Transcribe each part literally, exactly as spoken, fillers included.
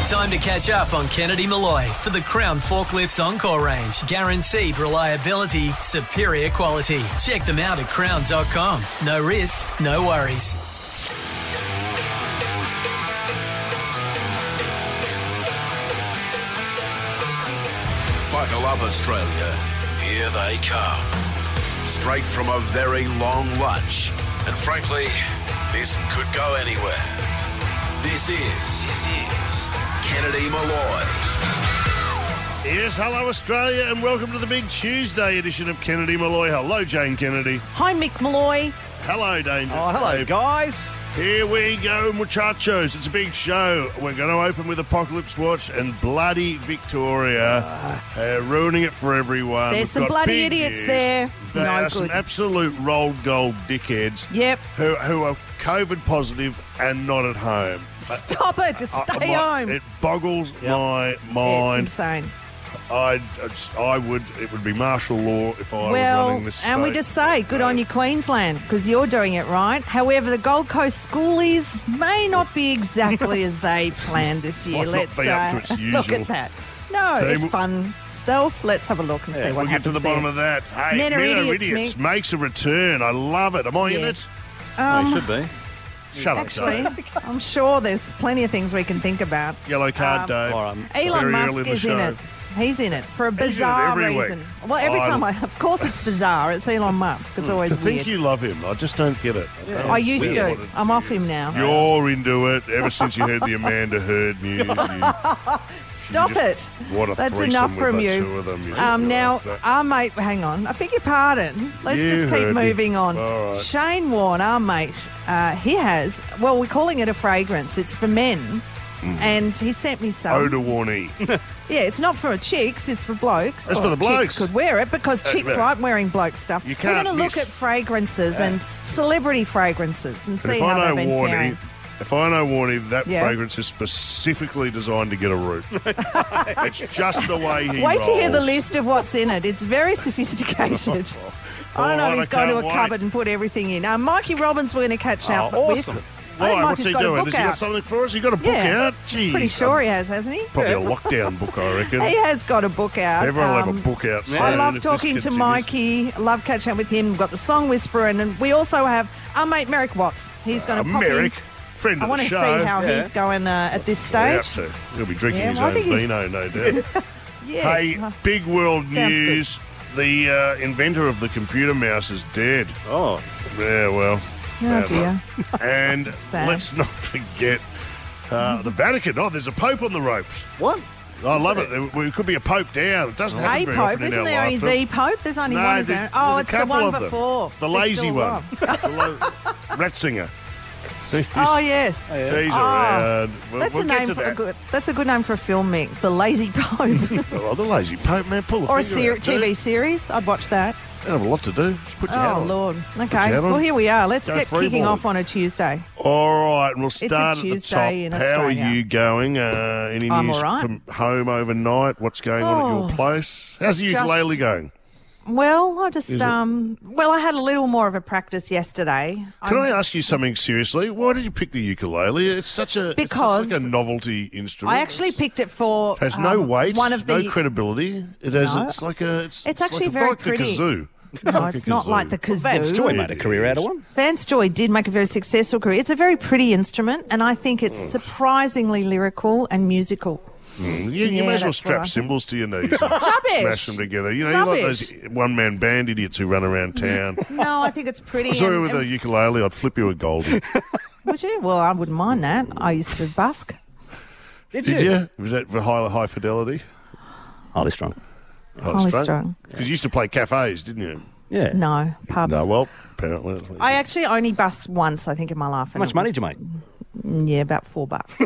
Time to catch up on Kennedy Malloy for the Crown Forklifts Encore range. Guaranteed reliability, superior quality. Check them out at crown dot com. No risk, no worries. Buckle up, Australia. Here they come. Straight from a very long lunch. And frankly, this could go anywhere. This is, this is Kennedy Malloy. Yes, hello Australia and welcome to the big Tuesday edition of Kennedy Malloy. Hello Jane Kennedy. Hi Mick Malloy. Hello Dangerous Oh, hello Dave. guys. Here we go, muchachos. It's a big show. We're going to open with Apocalypse Watch and bloody Victoria, uh, ruining it for everyone. There's We've some got bloody big idiots news. there. There No are good. some absolute rolled gold dickheads Yep. who, who are COVID positive and not at home. Stop it. Just I- stay my- home. It boggles my It's mind. insane. I, I would. It would be martial law if I was Well, running this and we state. just say, good on you, Queensland, because you're doing it right. However, the Gold Coast schoolies may not be exactly as they planned this year. Might not Let's be up to uh, its look usual. at that. No, Steve, it's w- fun stuff. Let's have a look and see Yeah, what we'll get happens to the there. bottom of that. Hey, Men are idiots, Mick. makes a return. I love it. Am I in Yeah. it? Oh, you should be. Shut Actually, up, Dave. I'm sure there's plenty of things we can think about. Yellow card, um, Dave. All right. Elon Very Musk early in the is in show. it. He's in it for a He's in it bizarre every week. reason. Well, every I- time I, of course, it's bizarre. It's Elon Musk. It's always To think weird. you love him, I just don't get it. don't I used see to. what it I'm off is. him now. You're into it ever since you heard the Amanda Heard news. You, Stop you it. just- What a That's threesome enough with from the you. two of them. You Um, just now, like that. our mate, hang on. I beg your pardon. Let's You just keep heard me. moving on. All right. Shane Warne, our mate, uh, he has, well, we're calling it a fragrance. It's for men. Mm. And he sent me some. Oda Warney. Yeah, it's not for chicks, it's for blokes. It's Or for the blokes. Chicks could wear it because Uh, chicks yeah. like wearing bloke stuff. You We're can't going to look miss. at fragrances and celebrity fragrances and And see if how I they've know been Warney, faring. if I know Warney, that Yeah. fragrance is specifically designed to get a root. It's just the way he Wait to hear the rolls. list of what's in it. It's very sophisticated. I don't know All if right, he's I gone to a can't wait. cupboard and put everything in. Uh, Mikey Robbins we're going to catch up Oh, with. awesome. I think Why? What's Mikey's he got a doing? book Has he got out. something for us? He got a book Yeah. out? Jeez. Pretty sure he has, hasn't he? Probably a lockdown book, I reckon. He has got a book out. Everyone will have Um, a book out soon. I love if this talking to continues. Mikey. Love catching up with him. We've got the Song Whisperer, and, and we also have our mate Merrick Watts. He's going Uh, to pop Merrick, in. friend I of want the to show. see how Yeah. he's going uh, at this We're stage. out to. He'll be drinking Yeah, his well, I own think he's- vino, no doubt. Yes. Hey, big world Sounds good. news. The uh, inventor of the computer mouse is dead. Oh, Yeah, well. Oh, bad dear. luck. And Sad. let's not forget uh, the Vatican. Oh, there's a pope on the ropes. what? I love it. There, there could be a pope down. It doesn't happen A very Pope, often in isn't our there only lifetime. the Pope? There's only No, one, is there's- there? Oh, there's a it's the couple one of them. before. The There's lazy still one. The lo- Ratzinger. He's, Oh yes, he's Oh, around. We'll, that's we'll a get name to for a that. good. That's a good name for a film, Mick. The Lazy Pope, Oh, the lazy pope, man. Pull the or a finger ser- out, T V dude. series. I'd watch that. They have a lot to do. Just put your hat Oh on. Lord. your Okay. hat on. Well, here we are. Let's Go get free kicking ball. off on a Tuesday. All right, and we'll a start at the top. Tuesday in How are Australia. you going? Uh, any I'm news all right. from home overnight? What's going on at Oh, your place? How's the it's just- ukulele going? Well, I just Is it- um. Well, I had a little more of a practice yesterday. Can I'm I just- ask you something seriously? Why did you pick the ukulele? It's such a Because it's such like a novelty instrument. I actually picked it for. It has no um, weight, One of the. no credibility. It has. No. It's like a. It's, It's actually like a, very like pretty. The kazoo. No, Like a it's not kazoo. like the kazoo. Vance Joy It made a career out of is. one. Vance Joy did make a very successful career. It's a very pretty instrument, and I think it's surprisingly lyrical and musical. Mm, you, you Yeah, may as well that's strap right. cymbals to your knees and Rubbish. smash them together. You know, you like Rubbish. those one-man band idiots who run around town. No, I think it's pretty. I saw you and- with a and- ukulele, I'd flip you a goldie. would you? Well, I wouldn't mind that. I used to busk. Did, Did you? Was that for high, high fidelity? Highly strong. Highly strung. Because you used to play cafes, didn't you? Yeah. No, pubs. No, well, apparently. That's what you I did. actually only busked once, I think, in my life. How much money did you make? Yeah, about four bucks.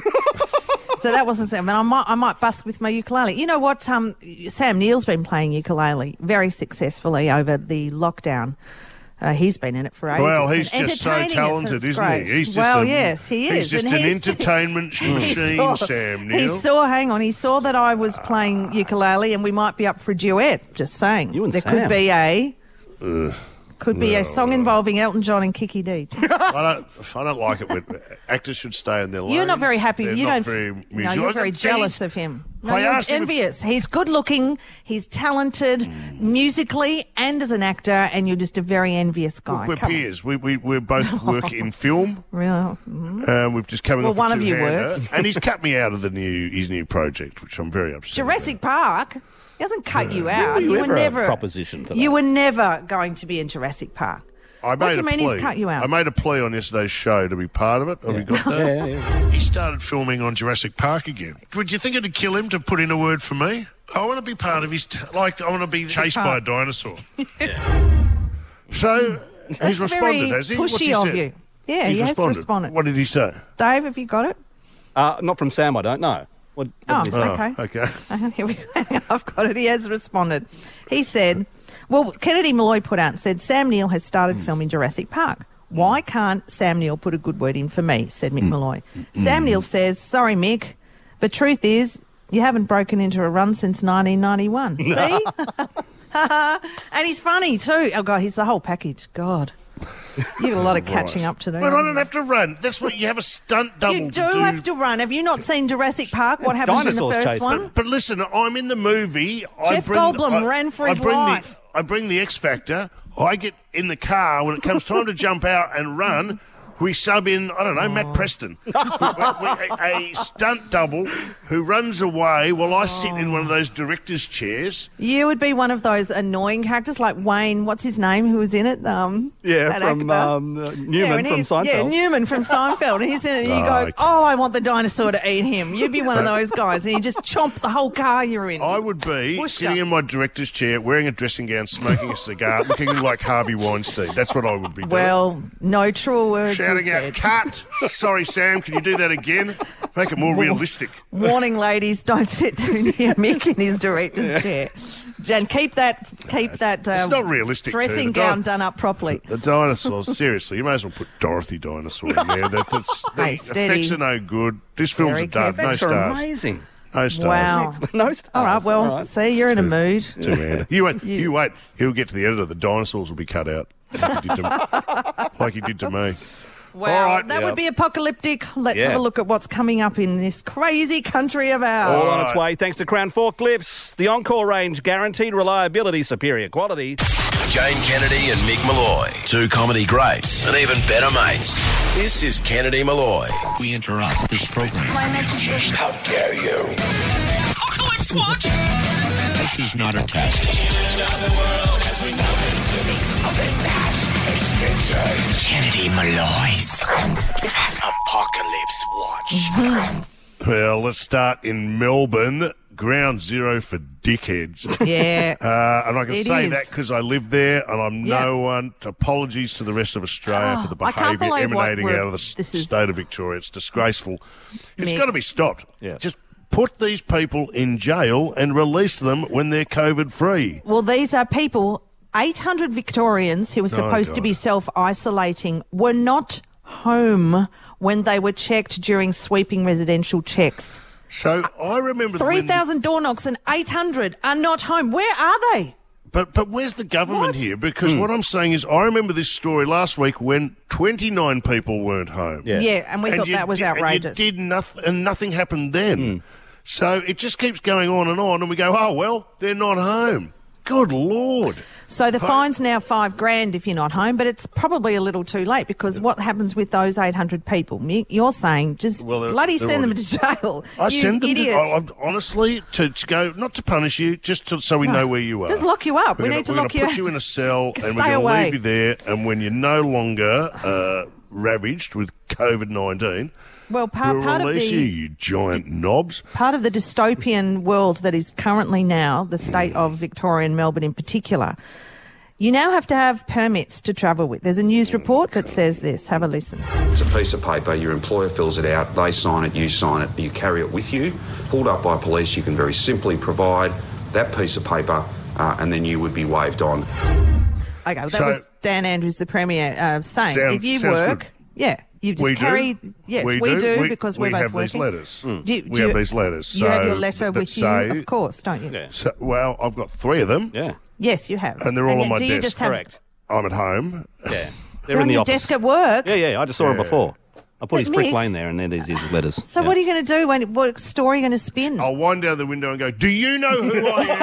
So that wasn't. I mean, I might, I might busk with my ukulele. You know what? Um, Sam Neill's been playing ukulele very successfully over the lockdown. Uh, he's been in it for ages. Well, he's and just so entertaining us, talented, it's isn't great. he? He's just well, a, yes, he is. He's just And an he's- entertainment he machine, saw- Sam He Neill. saw, hang on, he saw that I was playing ukulele and we might be up for a duet. Just saying. You and there Sam. could be a Could be No. a song involving Elton John and Kiki Dee. I don't. I don't like it when actors should stay in their lanes. You're not very happy. They're you not don't. Very no, musical. you're very Jeez. jealous of him. No, I you're asked him if- envious. He's good looking. He's talented musically and as an actor, and you're just a very envious guy. We're Come on. peers. We we we both work in film. Real. mm. Um, we've just come in Well, off a one of you two-hander, works. and he's cut me out of the new his new project, which I'm very upset. Jurassic Park. He hasn't cut you out. were you You were ever a never proposition for You that? were never going to be in Jurassic Park. I made What do you a mean plea. he's cut you out? I made a plea on yesterday's show to be part of it. Have you got that? Yeah, yeah. He started filming on Jurassic Park again. Would you think it'd kill him to put in a word for me? I want to be part of his... T- like, I want to be chased by a Park. dinosaur. So, he's That's responded, very has he? What's pushy he of said? you. Yeah, He's he has responded. responded. What did he say? Dave, have you got it? Uh, not from Sam, I don't know. What, what Oh, did he say? okay. Oh, okay. Hang on, here we go. I've got it. He has responded. He said, well, Kennedy Malloy put out and said, Sam Neill has started filming Jurassic Park. Why can't Sam Neill put a good word in for me, said Mick Malloy. Sam Neill says, sorry, Mick, but truth is, you haven't broken into a run since nineteen ninety-one. See? And he's funny too. Oh, God, he's the whole package. God. You got a lot of catching up to do. Well, I don't have to run. That's what you have a stunt double You do to do. have to run. Have you not seen Jurassic Park? What happens in the Dinosaurs first chase one? them. But listen, I'm in the movie. I Jeff bring, Goldblum I, ran for I his bring life. The, I bring the X Factor. I get in the car when it comes time to jump out and run. We sub in, I don't know, Matt Preston, we, we, we, a, a stunt double who runs away while I sit in one of those director's chairs. You would be one of those annoying characters like Wayne, what's his name, who was in it? Um, Yeah, that from actor. um, uh, Yeah, Newman and from he's- Seinfeld. Yeah, Newman from Seinfeld. And he's in it and you Oh, go, okay. oh, I want the dinosaur to eat him. You'd be one of those guys and you just chomp the whole car you're in. I would be Bushka. sitting in my director's chair, wearing a dressing gown, smoking a cigar, looking like Harvey Weinstein. That's what I would be doing. Well, no truer words were Shouting out, said. cut! Sorry, Sam, can you do that again? Make it more realistic. Warning, ladies, don't sit too near Mick in his director's chair. Jen, keep that, keep that um, It's not realistic, too. dressing The gown di- done up properly. The dinosaurs, seriously, you may as well put Dorothy Dinosaur in there. That, that's, the Hey, steady. effects are no good. This film's Very a dud. No Effects are stars. amazing. No stars. Wow. No stars. All right, well, All right. see, you're in a mood. Two-hander. You wait. You wait. He'll get to the editor. The dinosaurs will be cut out, like he did to, like he did to me. Wow, All right. that Yeah. would be apocalyptic. Let's Yeah. have a look at what's coming up in this crazy country of ours. All on All its right. way thanks to Crown Forklifts. The Encore range, guaranteed reliability, superior quality. Jane Kennedy and Mick Malloy. Two comedy greats and even better mates. This is Kennedy Malloy. We interrupt this program. My message is How dare you? Apocalypse Watch. This is not a test. Kennedy Malloy's Apocalypse Watch. Well, let's start in Melbourne. Ground zero for dickheads. Yeah. Uh, and I can It say is. that because I live there and I'm Yeah. no one. Apologies to the rest of Australia Oh, for the I can't behaviour believe what emanating we're- out of the s- this is- state of Victoria. It's disgraceful. It's Mick. got to be stopped. Yeah. Just put these people in jail and release them when they're COVID free. Well, these are people, eight hundred Victorians who were supposed to God. be self-isolating were not home when they were checked during sweeping residential checks. So I remember three when- thousand door knocks and eight hundred are not home. Where are they? But but where's the government What? here? Because what I'm saying is, I remember this story last week when twenty-nine people weren't home. Yeah. Yeah, and we thought you that was did, outrageous. And you did nothing, and nothing happened then. So it just keeps going on and on, and we go, oh well, they're not home. Good Lord. So the fine's now five grand if you're not home, but it's probably a little too late because what happens with those eight hundred people? Mick, you're saying just Well, they're- bloody they're send them already- to jail. I you send them idiots. to, I, I'm- honestly to, to go, not to punish you, just to, so we No. know where you are. Just lock you up. We're We gonna- need to we're lock gonna you put you in a cell, and Stay we're going to away. leave you there. And when you're no longer uh, ravaged with COVID nineteen, Well, part, we'll part of release the you, you giant knobs. part of the dystopian world that is currently now the state of Victoria and Melbourne in particular. You now have to have permits to travel with. There's a news report that says this. Have a listen. It's a piece of paper, your employer fills it out, they sign it, you sign it, you carry it with you. Pulled up by police, you can very simply provide that piece of paper uh, and then you would be waved on. Okay, well, that So- was Dan Andrews, the Premier, uh, saying Sound- if you sounds work, good. yeah, you just We carry. do. Yes, we, we, do, We- because we're we both have working. these letters. Do you- do we have you- these letters. You have so your letter that with say- you, of course, don't you? Yeah. So, well, I've got three of them. Yeah. Yes, you have. And they're all on then my do you desk. just have, Correct. I'm at home. Yeah. You're They're in on the your office. desk at work. Yeah, yeah. I just saw him Yeah. before. I put But his brick Mick- lane there, and then there's his letters. So what are you going to do? When what story are you going to spin? I'll wind down the window and go, do you know who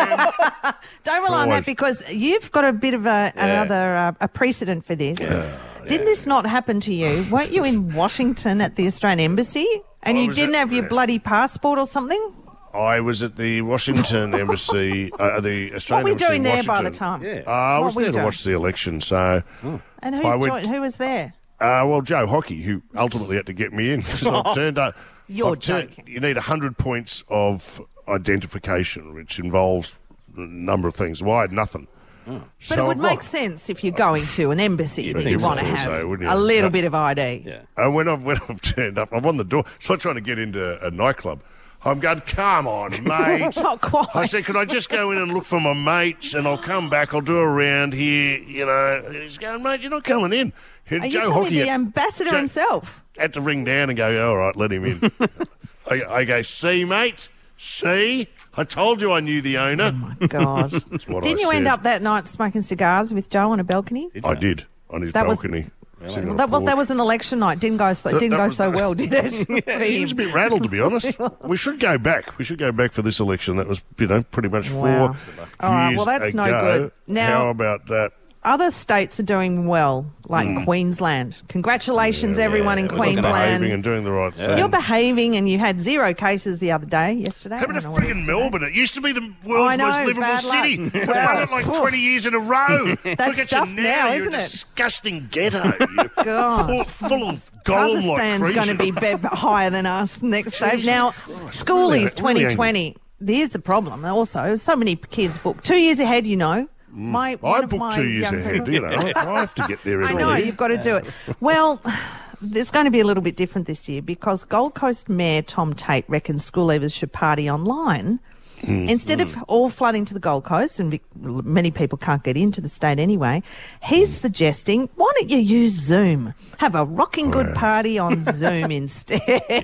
I am? Don't rely on Always. that because you've got a bit of a another uh, a precedent for this. Didn't this not happen to you? Weren't you in Washington at the Australian Embassy and I you was didn't at- have your yeah. bloody passport or something? I was at the Washington Embassy, uh, the What Australian were you Embassy doing in there by the Washington. time? Yeah. Uh, I What was were you there to doing? watch the election, so... And who's I went- joined, who was there? Uh, well, Joe Hockey, who ultimately had to get me in because I've turned up. You're I've turned- joking. You need one hundred points of identification, which involves a number of things. Well, I had nothing. But it would make sense if you're going to an embassy that you think want to so, have so, wouldn't you? a little Uh, bit of I D. Yeah. And when I've, when I've turned up, I'm on the door. So I'm trying to get into a nightclub. I'm going, come on, mate. Not quite. I said, can I just go in and look for my mates and I'll come back, I'll do a round here, you know. He's going, mate, you're not coming in. And Are you Joe telling Hockey me the had- ambassador Joe- himself? had to ring down and go, all right, let him in. I, I go, see, mate, see? I told you I knew the owner. God. what Didn't I you end said. up that night smoking cigars with Joe on a balcony? I did, on his That was- balcony. sitting on a That was porch. that was an election night. Didn't go so didn't that go was- so well, did it? For He was a him? bit rattled, to be honest. We should go back. We should go back for this election. That was, you know, pretty much Wow. four All right, years well, that's no ago. good. Now- How about that? Other states are doing well, like Hmm. Queensland. Congratulations, everyone in we're looking at Behaving and Queensland. doing the right thing. You're behaving, and you had zero cases the other day, yesterday. How about I don't know what it friggin' is Melbourne? It used to be the world's I know, most livable bad luck. city. We've Well, run it like poof. twenty years in a row. Look at stuff you now. now, You're isn't a it? disgusting ghetto. You're God. full, full of golem like Kazakhstan's going to be be- higher than us next day. Jesus Now, Christ, really- schoolies really twenty twenty. Here's the problem. Also, so many kids book two years ahead. You know, my one I of booked my two years young ahead. people- You know, I have to get there I every know, year. you've got to do it. Well, there's going to be a little bit different this year because Gold Coast Mayor Tom Tate reckons school leavers should party online. Hmm. Instead of all flooding to the Gold Coast, and Vic- many people can't get into the state anyway, he's Hmm. suggesting, why don't you use Zoom? Have a rocking good party on Zoom instead.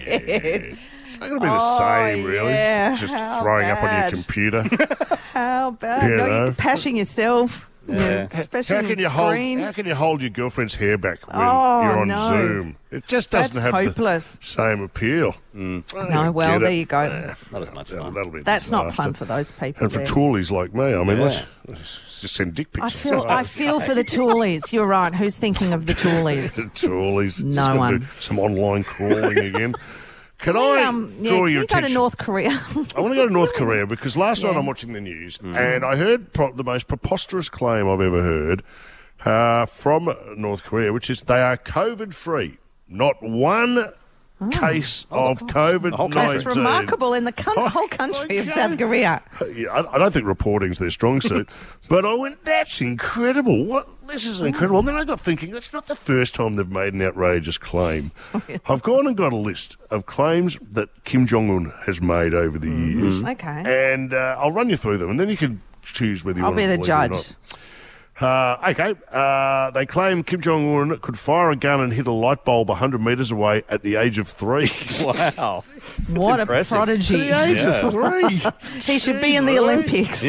It's not going to be the Oh, same, really. yeah. Just How throwing up on your bad. computer. How about You no, know. you're pashing yourself? Yeah. How Especially can on you hold? screen. How can you hold your girlfriend's hair back when Oh, you're on no. Zoom? It just doesn't That's have hopeless. the same appeal. No, well, there you go. Not as much That'll, fun. that'll be a That's not disaster. fun for those people. And for there. toolies like me, I mean, Yeah. let's, let's just send dick pics. I feel I feel for the toolies. You're right. Who's thinking of the toolies? The toolies. No Just gotta one. do some online crawling again. Can I Um, yeah, draw can your you go to attention? North Korea? I want to go to North Korea because last night Yeah. I'm watching the news and I heard pro- the most preposterous claim I've ever heard uh, from North Korea, which is they are COVID free. Not one case of COVID whole nineteen. That's remarkable in the con- whole country of Okay. South Korea. Yeah, I, I don't think reporting's their strong suit, but I went, that's incredible. What? This is incredible. And then I got thinking, that's not the first time they've made an outrageous claim. I've gone and got a list of claims that Kim Jong-un has made over the years. Okay. And uh, I'll run you through them, and then you can choose whether you I'll want be to the believe judge. it or not. Uh, okay, uh, they claim Kim Jong-un could fire a gun and hit a light bulb one hundred metres away at the age of three. Wow. What a impressive. prodigy. the age Yeah. of three. He should be in the Olympics.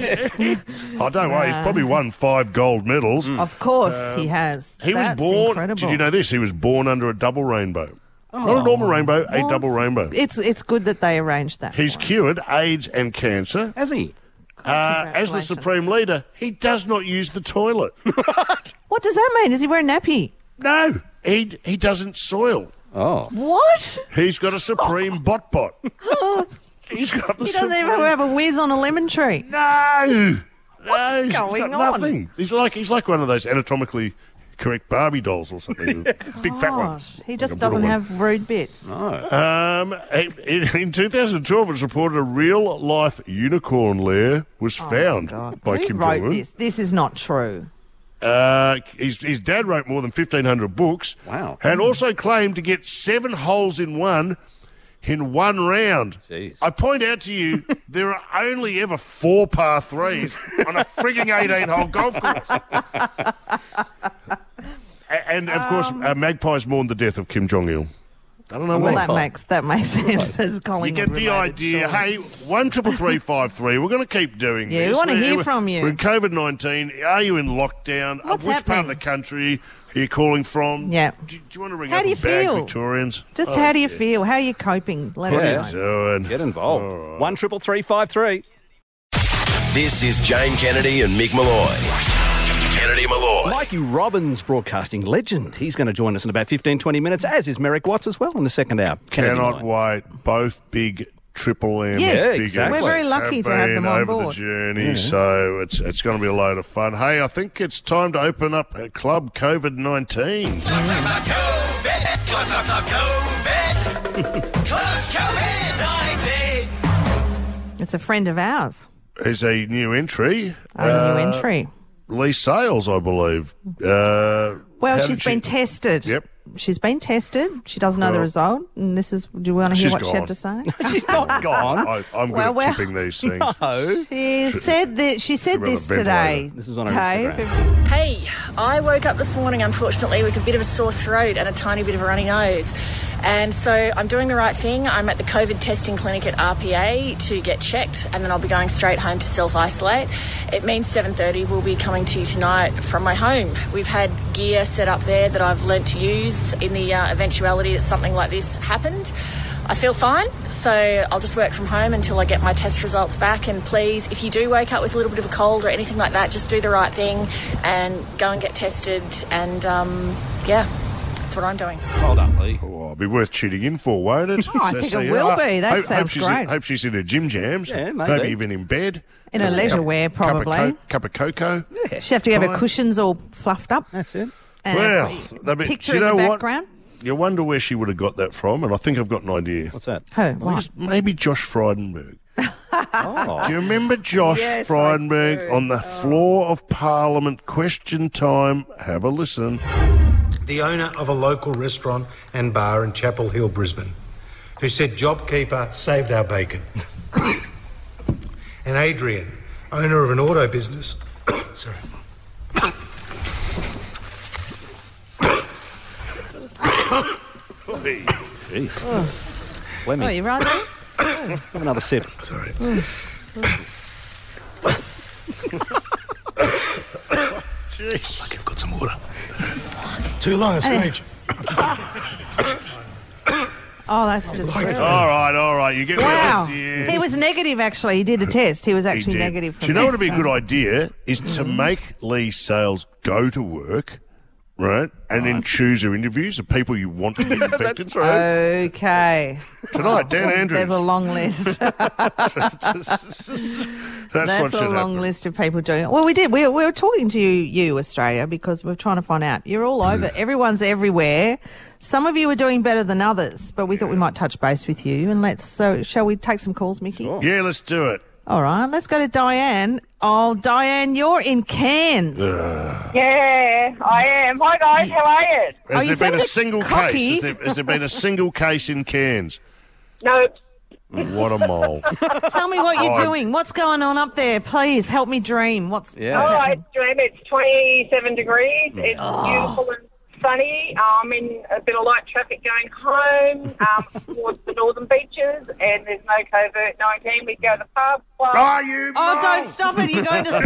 Oh, don't worry, he's probably won five gold medals. Of course he has. He That's was born. incredible. Did you know this? He was born under a double rainbow. Not a normal rainbow, a Well, double rainbow. It's it's good that they arranged that. He's for him. cured AIDS and cancer. Has he? Uh, as the Congratulations. Supreme Leader, he does not use the toilet. What does that mean? Does he wear a nappy? No, he he doesn't soil. Oh. What? He's got a Supreme bot bot. He's got the He doesn't Supreme... even have a whiz on a lemon tree. No, no, he's going got on? nothing. He's like he's like one of those anatomically correct Barbie dolls or something. Big fat one. Gosh, he just Like a doesn't little one. have rude bits. Um, in, in two thousand twelve, it was reported a real-life unicorn lair was found Oh, God. by Who Kim wrote Jong-un. this? This is not true. Uh, his, his dad wrote more than fifteen hundred books. Wow. And also claimed to get seven holes in one in one round. Jeez. I point out to you, there are only ever four par threes on a frigging eighteen-hole golf course. A- and, of course, Um, uh, magpies mourned the death of Kim Jong-il. I don't know Well, what. that makes that makes sense as You Collingwood get the related, idea. surely. Hey, one triple three five three. We're going to keep doing Yeah, we this. wanna hear We're- from you. We're in COVID nineteen. Are you in lockdown? What's Which part of happening? the country are you calling from? Yeah. Do, do you want to ring How up do you and bag feel? Victorians? Just Oh, how do you yeah. feel? How are you coping? Let What Yeah. us are know. you doing? Get involved. One triple three five three. This is Jane Kennedy and Mick Malloy. Kennedy Malloy. Mikey Robbins, broadcasting legend. He's going to join us in about fifteen, twenty minutes, as is Merrick Watts as well in the second hour. Kennedy Cannot Malloy. wait. Both big Triple M Yes, Yeah, figures. exactly. We're very lucky to have been them on over board. the journey, so it's it's going to be a load of fun. Hey, I think it's time to open up a Club COVID nineteen. Club COVID, Club, Club, Club COVID, Club COVID nineteen. It's a friend of ours. There's a new entry. A Uh, new entry. Lee Sales, I believe. Uh, Well, how she's did she- been tested. Yep. She's been tested. She doesn't know the Well, result. And this is, do you want to hear she's what she gone. had to say? She's not gone. I, I'm Well, good well- at tipping these things. No. She said that she said About this the today. ventilator. This is on her Dave. Instagram. Hey, I woke up this morning, unfortunately, with a bit of a sore throat and a tiny bit of a runny nose. And so I'm doing the right thing. I'm at the COVID testing clinic at R P A to get checked, and then I'll be going straight home to self-isolate. It means seven thirty will be coming to you tonight from my home. We've had gear set up there that I've learnt to use in the uh, eventuality that something like this happened. I feel fine, so I'll just work from home until I get my test results back. And please, if you do wake up with a little bit of a cold or anything like that, just do the right thing and go and get tested. And, um, yeah, that's what I'm doing. Hold up, Lee. Oh, it'll be worth cheating in for, won't it? Oh, I think it will uh, be. That hope, hope sounds she's great. In, hope she's in her gym jams. Yeah, maybe. even in bed. In a leisure wear, Cup of, probably. co- cup of cocoa. She'd have to have her Fine. cushions all fluffed up. That's it. And Well, a that'd be- picture do you in the know what? background. You wonder where she would have got that from, and I think I've got an idea. What's that? Who? I think What? it's maybe Josh Frydenberg. Oh. Do you remember Josh Yes, I Frydenberg do. on the floor of Parliament? Question time. Have a listen. The owner of a local restaurant and bar in Chapel Hill, Brisbane, who said JobKeeper saved our bacon. And Adrian, owner of an auto business, sorry, Jeez. Let Oh, me you right there? have another sip. sorry. Jeez. I've got some water. Too long, it's Hey. rage. Oh, that's just Like- rude. All right, all right. You get Wow. the idea. He was negative, actually. He did a test. He was He actually did. negative. Do you from know that, what would be a so- good idea is to make Lee Sales go to work, right, and then choose her interviews of people you want to get infected. That's true. Okay. Tonight, Dan Andrews. There's a long list. That's, That's what a should long happen. list of people doing it. Well, we did. We, we were talking to you, you, Australia, because we're trying to find out. You're all over. Everyone's everywhere. Some of you are doing better than others, but we thought we might touch base with you. And let's, so shall we take some calls, Mickey? Yeah, let's do it. All right, let's go to Diane. Oh, Diane, you're in Cairns. Yeah, I am. Hi guys, how are you? Has Oh, you there been sound a a bit single cocky. case? Has there, has there been a single case in Cairns? No, What a mole. Tell me what you're Oh, doing. What's going on up there? Please help me dream. What's, Yeah. what's oh, happening? it's dream. It's twenty-seven degrees. It's Oh. beautiful and sunny. I'm in a bit of light traffic going home um, towards the northern beaches, and there's no COVID nineteen. We go to the pub. Well, Are you? Oh, mole? don't stop it. You're going to the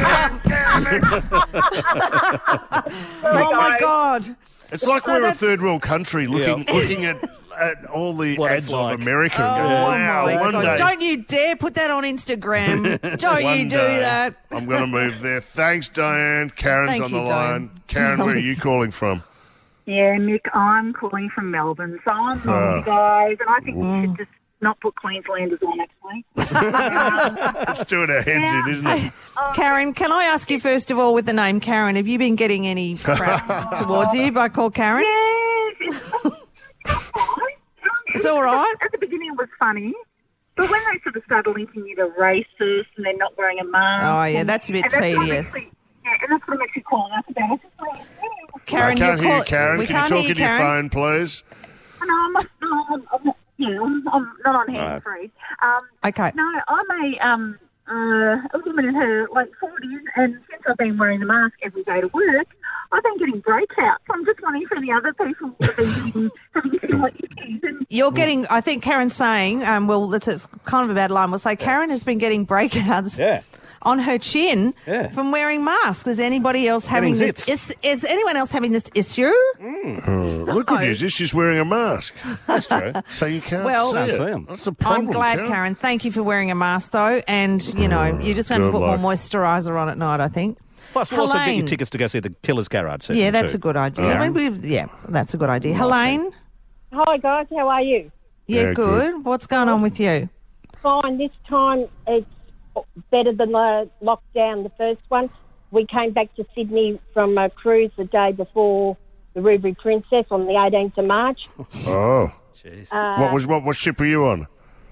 pub. sorry, Oh, my guys. God. It's like So we're a that's- third world country looking Yeah. looking at, at all the What it's ads like. of America. and Oh, going, wow, my one God. day. Don't you dare put that on Instagram. Don't one you do day, that. I'm going to move there. Thanks, Diane. Karen's Thank on you, the Diane. line. Karen, where are you calling from? Yeah, Mick, I'm calling from Melbourne, so I'm Ah. on you guys, and I think we should just not put Queenslanders on, actually. It's doing our heads in, isn't it? Karen, can I ask you first of all with the name Karen, have you been getting any crap towards you by call Karen? Yes, it's, it's fine. It's all right. At the beginning it was funny, but when they sort of started linking you to racist and then not wearing a mask... Oh, yeah, and- that's a bit and that's what I'm tedious. actually- Yeah, and that's what I'm actually calling up about. It's just like, Karen, I can't you're hear you, call- Karen. we Can you can't talk hear you, into your Karen. phone, please? no, I'm not, no, I'm, I'm, yeah, I'm, I'm not on hands free. Um, Okay. No, I'm a um, uh, a woman in her late forties, and since I've been wearing the mask every day to work, I've been getting breakouts. I'm just wondering if any other people have been getting, having similar issues. And You're getting, I think Karen's saying, um, well, it's, it's kind of a bad line. We'll say Karen has been getting breakouts Yeah. on her chin Yeah. from wearing masks. Is anybody else having Getting this? zits. Is, is anyone else having this issue? Oh, look good news is she's wearing a mask. That's true. So you can't Well- see Can't it. see 'em. That's the problem, I'm glad, Karen. Thank you for wearing a mask, though. And, you know, you're just going to good put more luck. moisturiser on at night, I think. Plus, we'll also get Helene. you tickets to go see the Killer's Garage session Yeah, that's too. a good idea. Yeah. I mean, we've, yeah, that's a good idea. Helene? Hi guys, how are you? Yeah, Yeah, good. good. What's going on with you? Fine. This time it's better than the lockdown, the first one. We came back to Sydney from a cruise the day before the Ruby Princess on the eighteenth of March. Oh. Jeez. what was what, what ship were you on?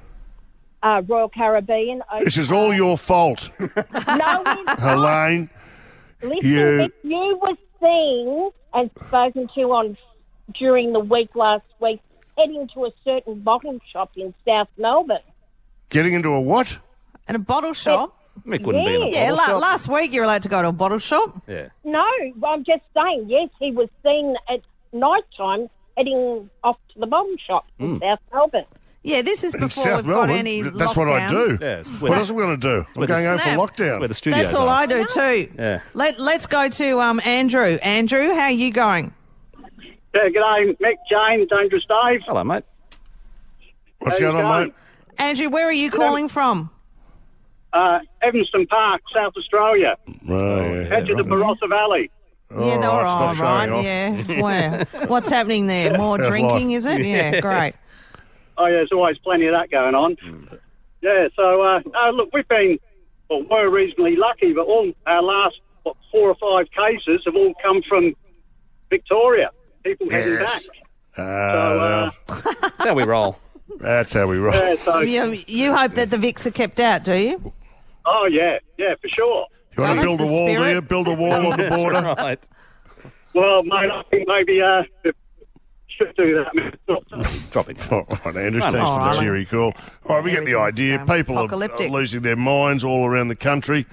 Uh, Royal Caribbean. This is all your fault, No, it's Helene. Listen, You- if you were seen and spoken to on during the week last week, heading to a certain bottle shop in South Melbourne. Getting into a what? In a bottle shop? Mick wouldn't be in a Yeah. Yeah, bottle la- shop. last week you were allowed to go to a bottle shop. Yeah. No, I'm just saying, yes, he was seen at night time heading off to the bottle shop in South Melbourne. Yeah, this is In before South we've Melbourne? got any That's what I lockdowns. do. Yeah, it's What where, else are we going to do? I'm where the going home snap. for lockdown. where the studios That's all are. I do too. Yeah. Let, let's go to um, Andrew. Andrew, how are you going? Yeah, g'day, Mick, Jane, Dangerous Dave. Hello, mate. What's How you going on, going? mate? Andrew, where are you calling from? Uh, Evanston Park, South Australia. Oh, yeah. Edge of the Barossa Valley. yeah, they're all right, stop right. showing off. Yeah. Wow. What's happening there? More How's drinking, life? is it? Yeah, great. Oh, yeah, there's always plenty of that going on. Yeah, so, uh, uh, look, we've been, well, we're reasonably lucky, but all our last, what, four or five cases have all come from Victoria. People heading Yes. back. Ah, So, uh, That's how we roll. that's how we roll. Yeah, so, You, you hope that the Vics are kept out, do you? oh, yeah, yeah, for sure. You want Oh, to build a that's the wall, do spirit. you? Build a wall on the border? Right. Well, mate, I think maybe, uh, should do that. Drop it. All right, Andrew, Right, thanks all for the right. cheery call. All right, we get the Everything's, idea. um, People are, are apocalyptic. losing their minds all around the country.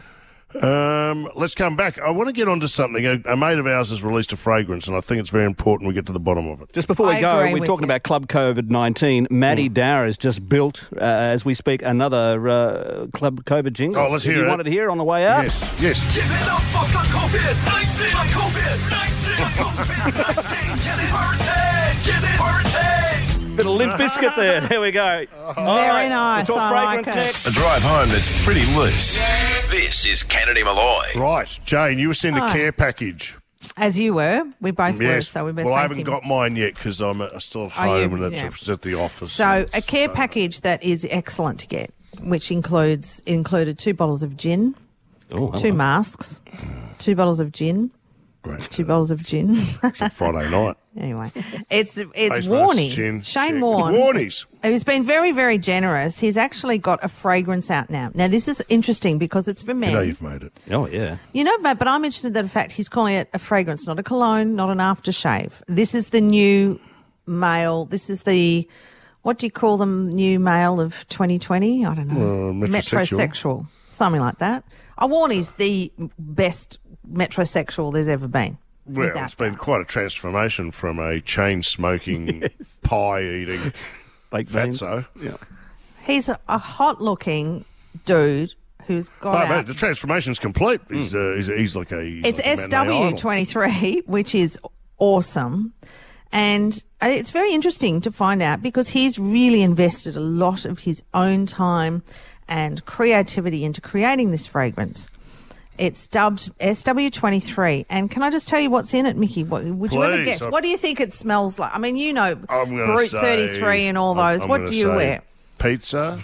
Um, let's come back. I want to get onto something. A, a mate of ours has released a fragrance, and I think it's very important we get to the bottom of it. Just before we I go, agree we're with talking you. about Club COVID nineteen. Maddie Dower has just built, uh, as we speak, another uh, Club COVID jingle. Oh, let's If hear you it. wanted to hear it on the way out? Yes, yes. Give it up for the COVID nineteen. COVID nineteen. COVID nineteen. Get it hurricane. Get it hurricane. Bit of Limp Bizkit there. There we go. All Very right, nice. We'll talk I like fragrance it. next. A drive home that's pretty loose. This is Kennedy Malloy. Right, Jane, you were sent a Hi. care package. As you were. We both were, Yes. so we both well, I thank haven't him. got mine yet because I'm uh, still at Are you? home and Yeah. it's at the office. So and a care so- package that is excellent to get, which includes included two bottles of gin, Oh, two hello. masks, two bottles of gin, Right. two bottles of gin. It's a Friday night. Anyway, it's it's Face Warney, mask, gin, Shane check. Warne. Warnies. Who's been very, very generous. He's actually got a fragrance out now. Now, this is interesting because it's for men. You know you've made it. Oh, yeah. You know, but, but I'm interested in the fact he's calling it a fragrance, not a cologne, not an aftershave. This is the new male. This is the, what do you call them, new male of twenty twenty? I don't know. Uh, metrosexual. Metrosexual. Something like that. I warn he's the best metrosexual there's ever been. Well, Without it's been doubt. quite a transformation from a chain smoking, pie eating Baked beans. fatso. Yeah. He's a, a hot looking dude who's got Oh, out. mate, the transformation's complete. He's, uh, he's, he's like a. He's It's like a S matinee W idol. twenty-three, which is awesome. And uh, it's very interesting to find out because he's really invested a lot of his own time and creativity into creating this fragrance. It's dubbed S W twenty-three. And can I just tell you what's in it, Mickey? What, would you ever Please, guess? I- What do you think it smells like? I mean, you know, I'm gonna Brute say- thirty-three and all I'm- those. I'm what gonna do you say wear? Pizza,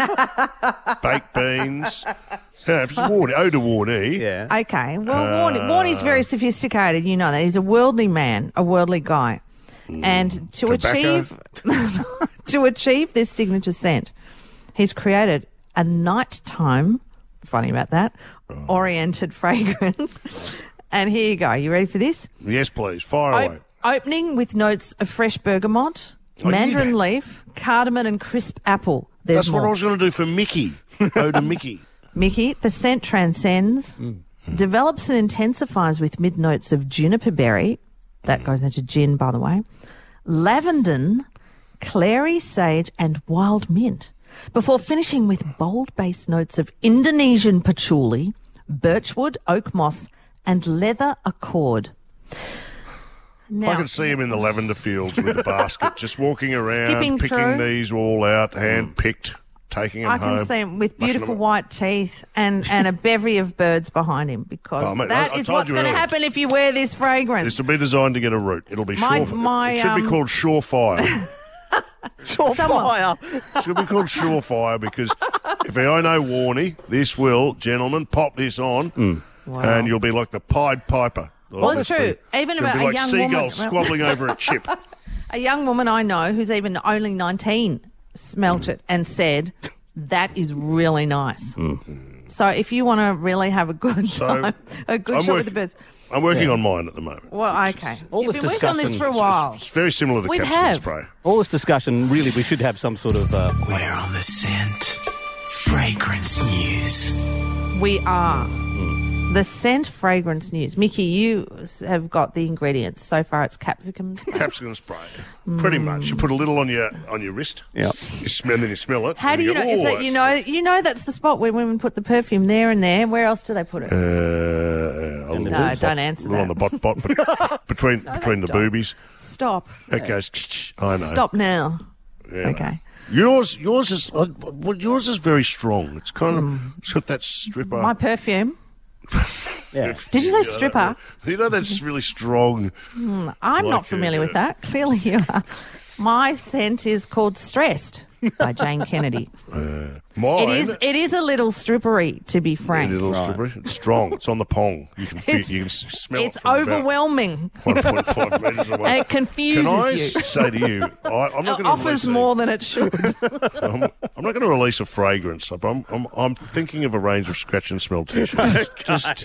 baked beans. Yeah, if it's Warney, Oda Warney. Yeah. Okay. Well, Uh, Warney, Warney's very sophisticated. You know that. He's a worldly man, a worldly guy. And to tobacco. achieve to achieve this signature scent, he's created a nighttime, funny about that, Oh. oriented fragrance. And here you go. You ready for this? Yes, please. Fire O- away. opening with notes of fresh bergamot, I knew mandarin that. leaf, cardamom and crisp apple. There's That's more. what I was going to do for Mickey. Oda Mickey. Mickey, the scent transcends, Mm. develops and intensifies with mid notes of juniper berry. That goes into gin, by the way. Lavender, clary sage, and wild mint, before finishing with bold base notes of Indonesian patchouli, birchwood, oak moss, and leather accord. Now, I can see him in the lavender fields with a basket, just walking around, Skipping picking through. these all out, hand-picked, taking them I home. can see him with mushing beautiful them- white teeth and, and a bevy of birds behind him, because Oh, mate, that I- I is told what's you going to earlier. happen if you wear this fragrance. This will be designed to get a root. It'll be My- sure. my, it should be um, called Surefire. Someone- It should be called Surefire because if I know Warnie, this will, gentlemen, pop this on, Wow. and you'll be like the Pied Piper. Well, it's true. Even You'll about be a like young seagulls woman- squabbling over a chip. A young woman I know who's even only nineteen smelt it and said, that is really nice. So if you want to really have a good So, time, a good I'm shot work- with the birds. I'm working Yeah. on mine at the moment. Well, okay. All You've this been working on this discussion- for a while. It's very similar to We capsicum have. spray. All this discussion, really, we should have some sort of... Uh, We're on the scent. Fragrance news. We are. The scent fragrance news. Mickey, you s- have got the ingredients. So far it's capsicum. Capsicum spray. Pretty much. You put a little on your on your wrist. Yeah. You smell, then you smell it. How and do you go, know? Is "Oh, that you know? You know that's the spot where women put the perfume there and there. Where else do they put it? Uh, a little No, bot- don't answer little on that. the bot, bot, but between between the don't. boobies. Stop. It goes. I know. Stop now. Yeah. Okay. Yours, yours is uh, well, yours is very strong. It's kind of it's got that stripper. My perfume. yeah. Did you say stripper? You know that's really strong. Hmm, I'm Like, not familiar uh, with that. Clearly you are. My scent is called Stressed by Jane Kennedy. Uh, mine. It is. It is a little strippery, to be frank. a little stripper. It's strong. It's on the pong. You can feel, It's- you can s- smell It's it from overwhelming. about one point five metres away. And it confuses Can I you. s- say to you, I, I'm not It going to offers more than it should. I'm, I'm not going to release a fragrance. I'm, I'm, I'm thinking of a range of scratch and smell t-shirts. Just,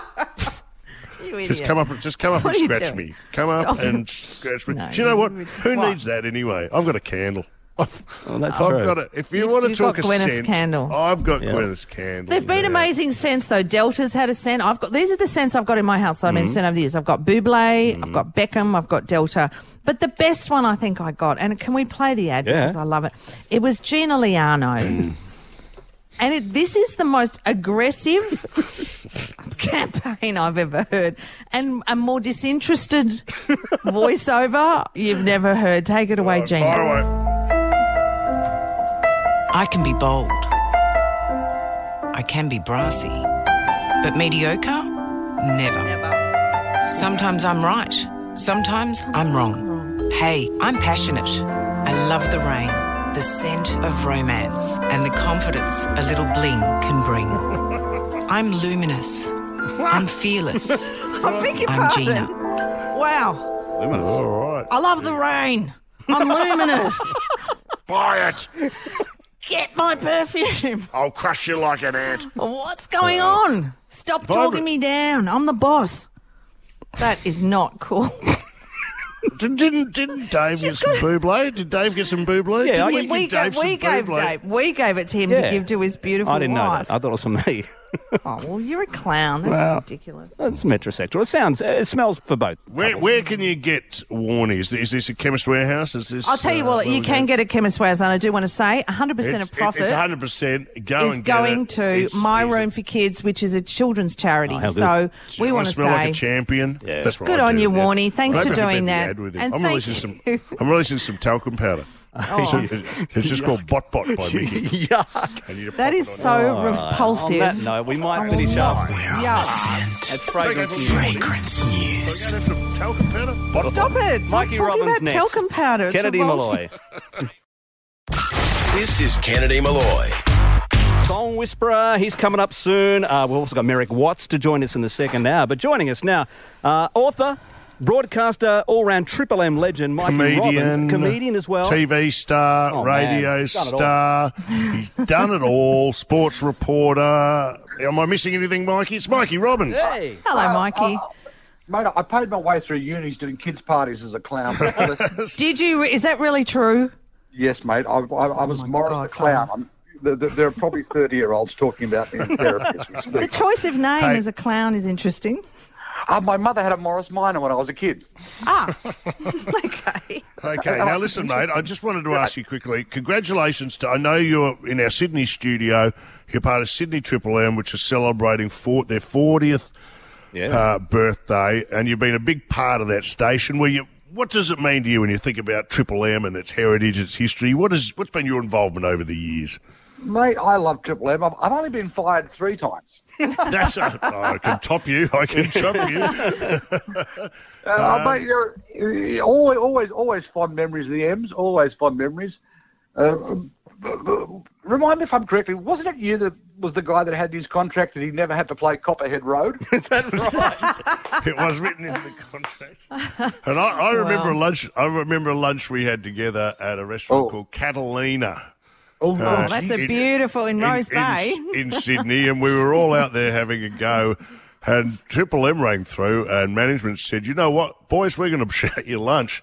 You just idiot. come up, just come up What and are you scratch doing? me. Come up Stop. and scratch me. No, Do you know what? you- Who what? needs that anyway? I've got a candle. I've, Oh, that's I've true. got it. If you You've- want to you've talk got a Gwyneth's scent, candle. I've got Yeah. Gwyneth's candle. They've been yeah. amazing scents though. Delta's had a scent. I've got these are the scents I've got in my house that I've been sent over the years. I've got Buble, I've got Beckham, I've got Delta. But the best one I think I got, and can we play the ad Yeah. because I love it? It was Gina Liano. And it, this is the most aggressive campaign I've ever heard, and a more disinterested voiceover you've never heard. Take it away, Gina. Fire away. I can be bold. I can be brassy. But mediocre? Never. Sometimes I'm right. Sometimes I'm wrong. Hey, I'm passionate. I love the rain, the scent of romance, and the confidence a little bling can bring. I'm luminous. I'm fearless. I beg your I'm pardon. Gina. Wow. All right. I love the rain. I'm luminous. Buy it. Get my perfume. I'll crush you like an ant. What's going on? Stop Barbara- talking me down. I'm the boss. That is not cool. Didn't, didn't, didn't Dave get some buble? Did Dave get some buble? Yeah, Did I- we, give we, Dave gave, some we gave buble? Dave. We gave it to him Yeah. to give to his beautiful I didn't know wife. that. I thought it was for me. Oh well, you're a clown. That's Wow. ridiculous. It's metrosexual. It sounds, it smells for both. Where, couples. where can you get Warnie? Is, is this a Chemist Warehouse? Is this? I'll tell you uh, what, where you we can go? get a Chemist Warehouse, and I do want to say one hundred percent It's- of profit It's one hundred percent. Go is and get going it. to It's- My it's- Room for Kids, which is a children's charity. Oh, how good. so You we wanna want to smell say like a champion. Yeah. That's what Good I on do you, with it. Warnie. Thanks Maybe for I could doing bet the that. ad with him. And I'm thank releasing some. you. I'm releasing some talcum powder. Oh. It's just called Bot Bot by Mickey. Yuck. I need to That pop is it on so you. On repulsive. that note, we might Oh, finish up. We're on Yeah. the scent. At fragrance news. Fragrance Are news. you going to have some talcum powder? Bot Stop it. Stop Mikey talking Robbins about next. talcum powder. It's Kennedy revolting. Malloy. This is Kennedy Malloy. Song Whisperer, he's coming up soon. Uh, we've also got Merrick Watts to join us in the second hour. But joining us now, uh, author, broadcaster, all-round Triple M legend, Mikey Comedian, Robbins. Comedian as well. T V star, Oh, man. radio He's done it all. star. He's done it all. Sports reporter. Am I missing anything, Mikey? It's Mikey Robbins. Hey. Hello, Mikey. Mate, I paid my way through unis doing kids' parties as a clown. Did you? Is that really true? Yes, mate. I, I, I was my Morris God, the Clown. I'm, there, there are probably thirty-year-olds talking about me in therapy as we The speak. choice of name Hey. as a clown is interesting. Uh, my mother had a Morris Minor when I was a kid. Ah, okay. Okay, now listen, mate, I just wanted to ask you quickly, congratulations to, I know you're in our Sydney studio, you're part of Sydney Triple M, which is celebrating for, their fortieth Yeah. uh, birthday, and you've been a big part of that station. Where you, what does it mean to you when you think about Triple M and its heritage, its history? What is, what's been your involvement over the years? Mate, I love Triple M. I've, I've only been fired three times. That's a, oh, I can top you, I can top you. Uh, Um, mate, you're, you're always, always, always fond memories of the M's. Always fond memories. Uh, remind me if I'm correctly. Wasn't it you that was the guy that had his contract that he never had to play Copperhead Road? Is that right? It was written in the contract. And I, I remember a lunch. I remember a lunch we had together at a restaurant Oh. called Catalina. Oh, Uh, That's a in- beautiful in Rose in, Bay. in, in Sydney, and we were all out there having a go. And Triple M rang through, and management said, "You know what, boys, we're going to shout your lunch."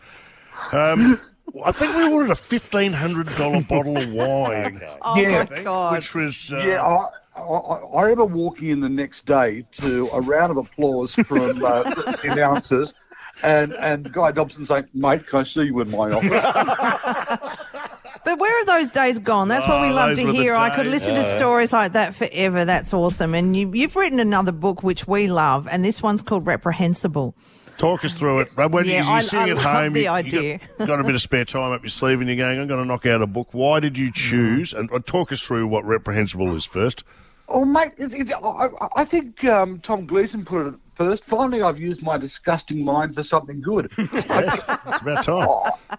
Um, I think we ordered a fifteen hundred dollar bottle of wine. Oh Yeah. my God. Which was uh, Yeah, I, I, I remember walking in the next day to a round of applause from uh, the announcers, and and Guy Dobson saying, "Mate, can I see you in my office?" But where are those days gone? That's what we Oh, love those to were the hear. I could days. listen to stories like that forever. That's awesome. And you, you've written another book which we love, and this one's called Reprehensible. Talk us through it. When Yeah, you, I- you're sitting I at love home, the you, idea. you got, got a bit of spare time up your sleeve, and you're going, "I'm going to knock out a book." Why did you choose? And uh, talk us through what Reprehensible is first. Oh, mate, it, it, I, I think um, Tom Gleeson put it first. Finally, I've used my disgusting mind for something good. Yes, it's about time.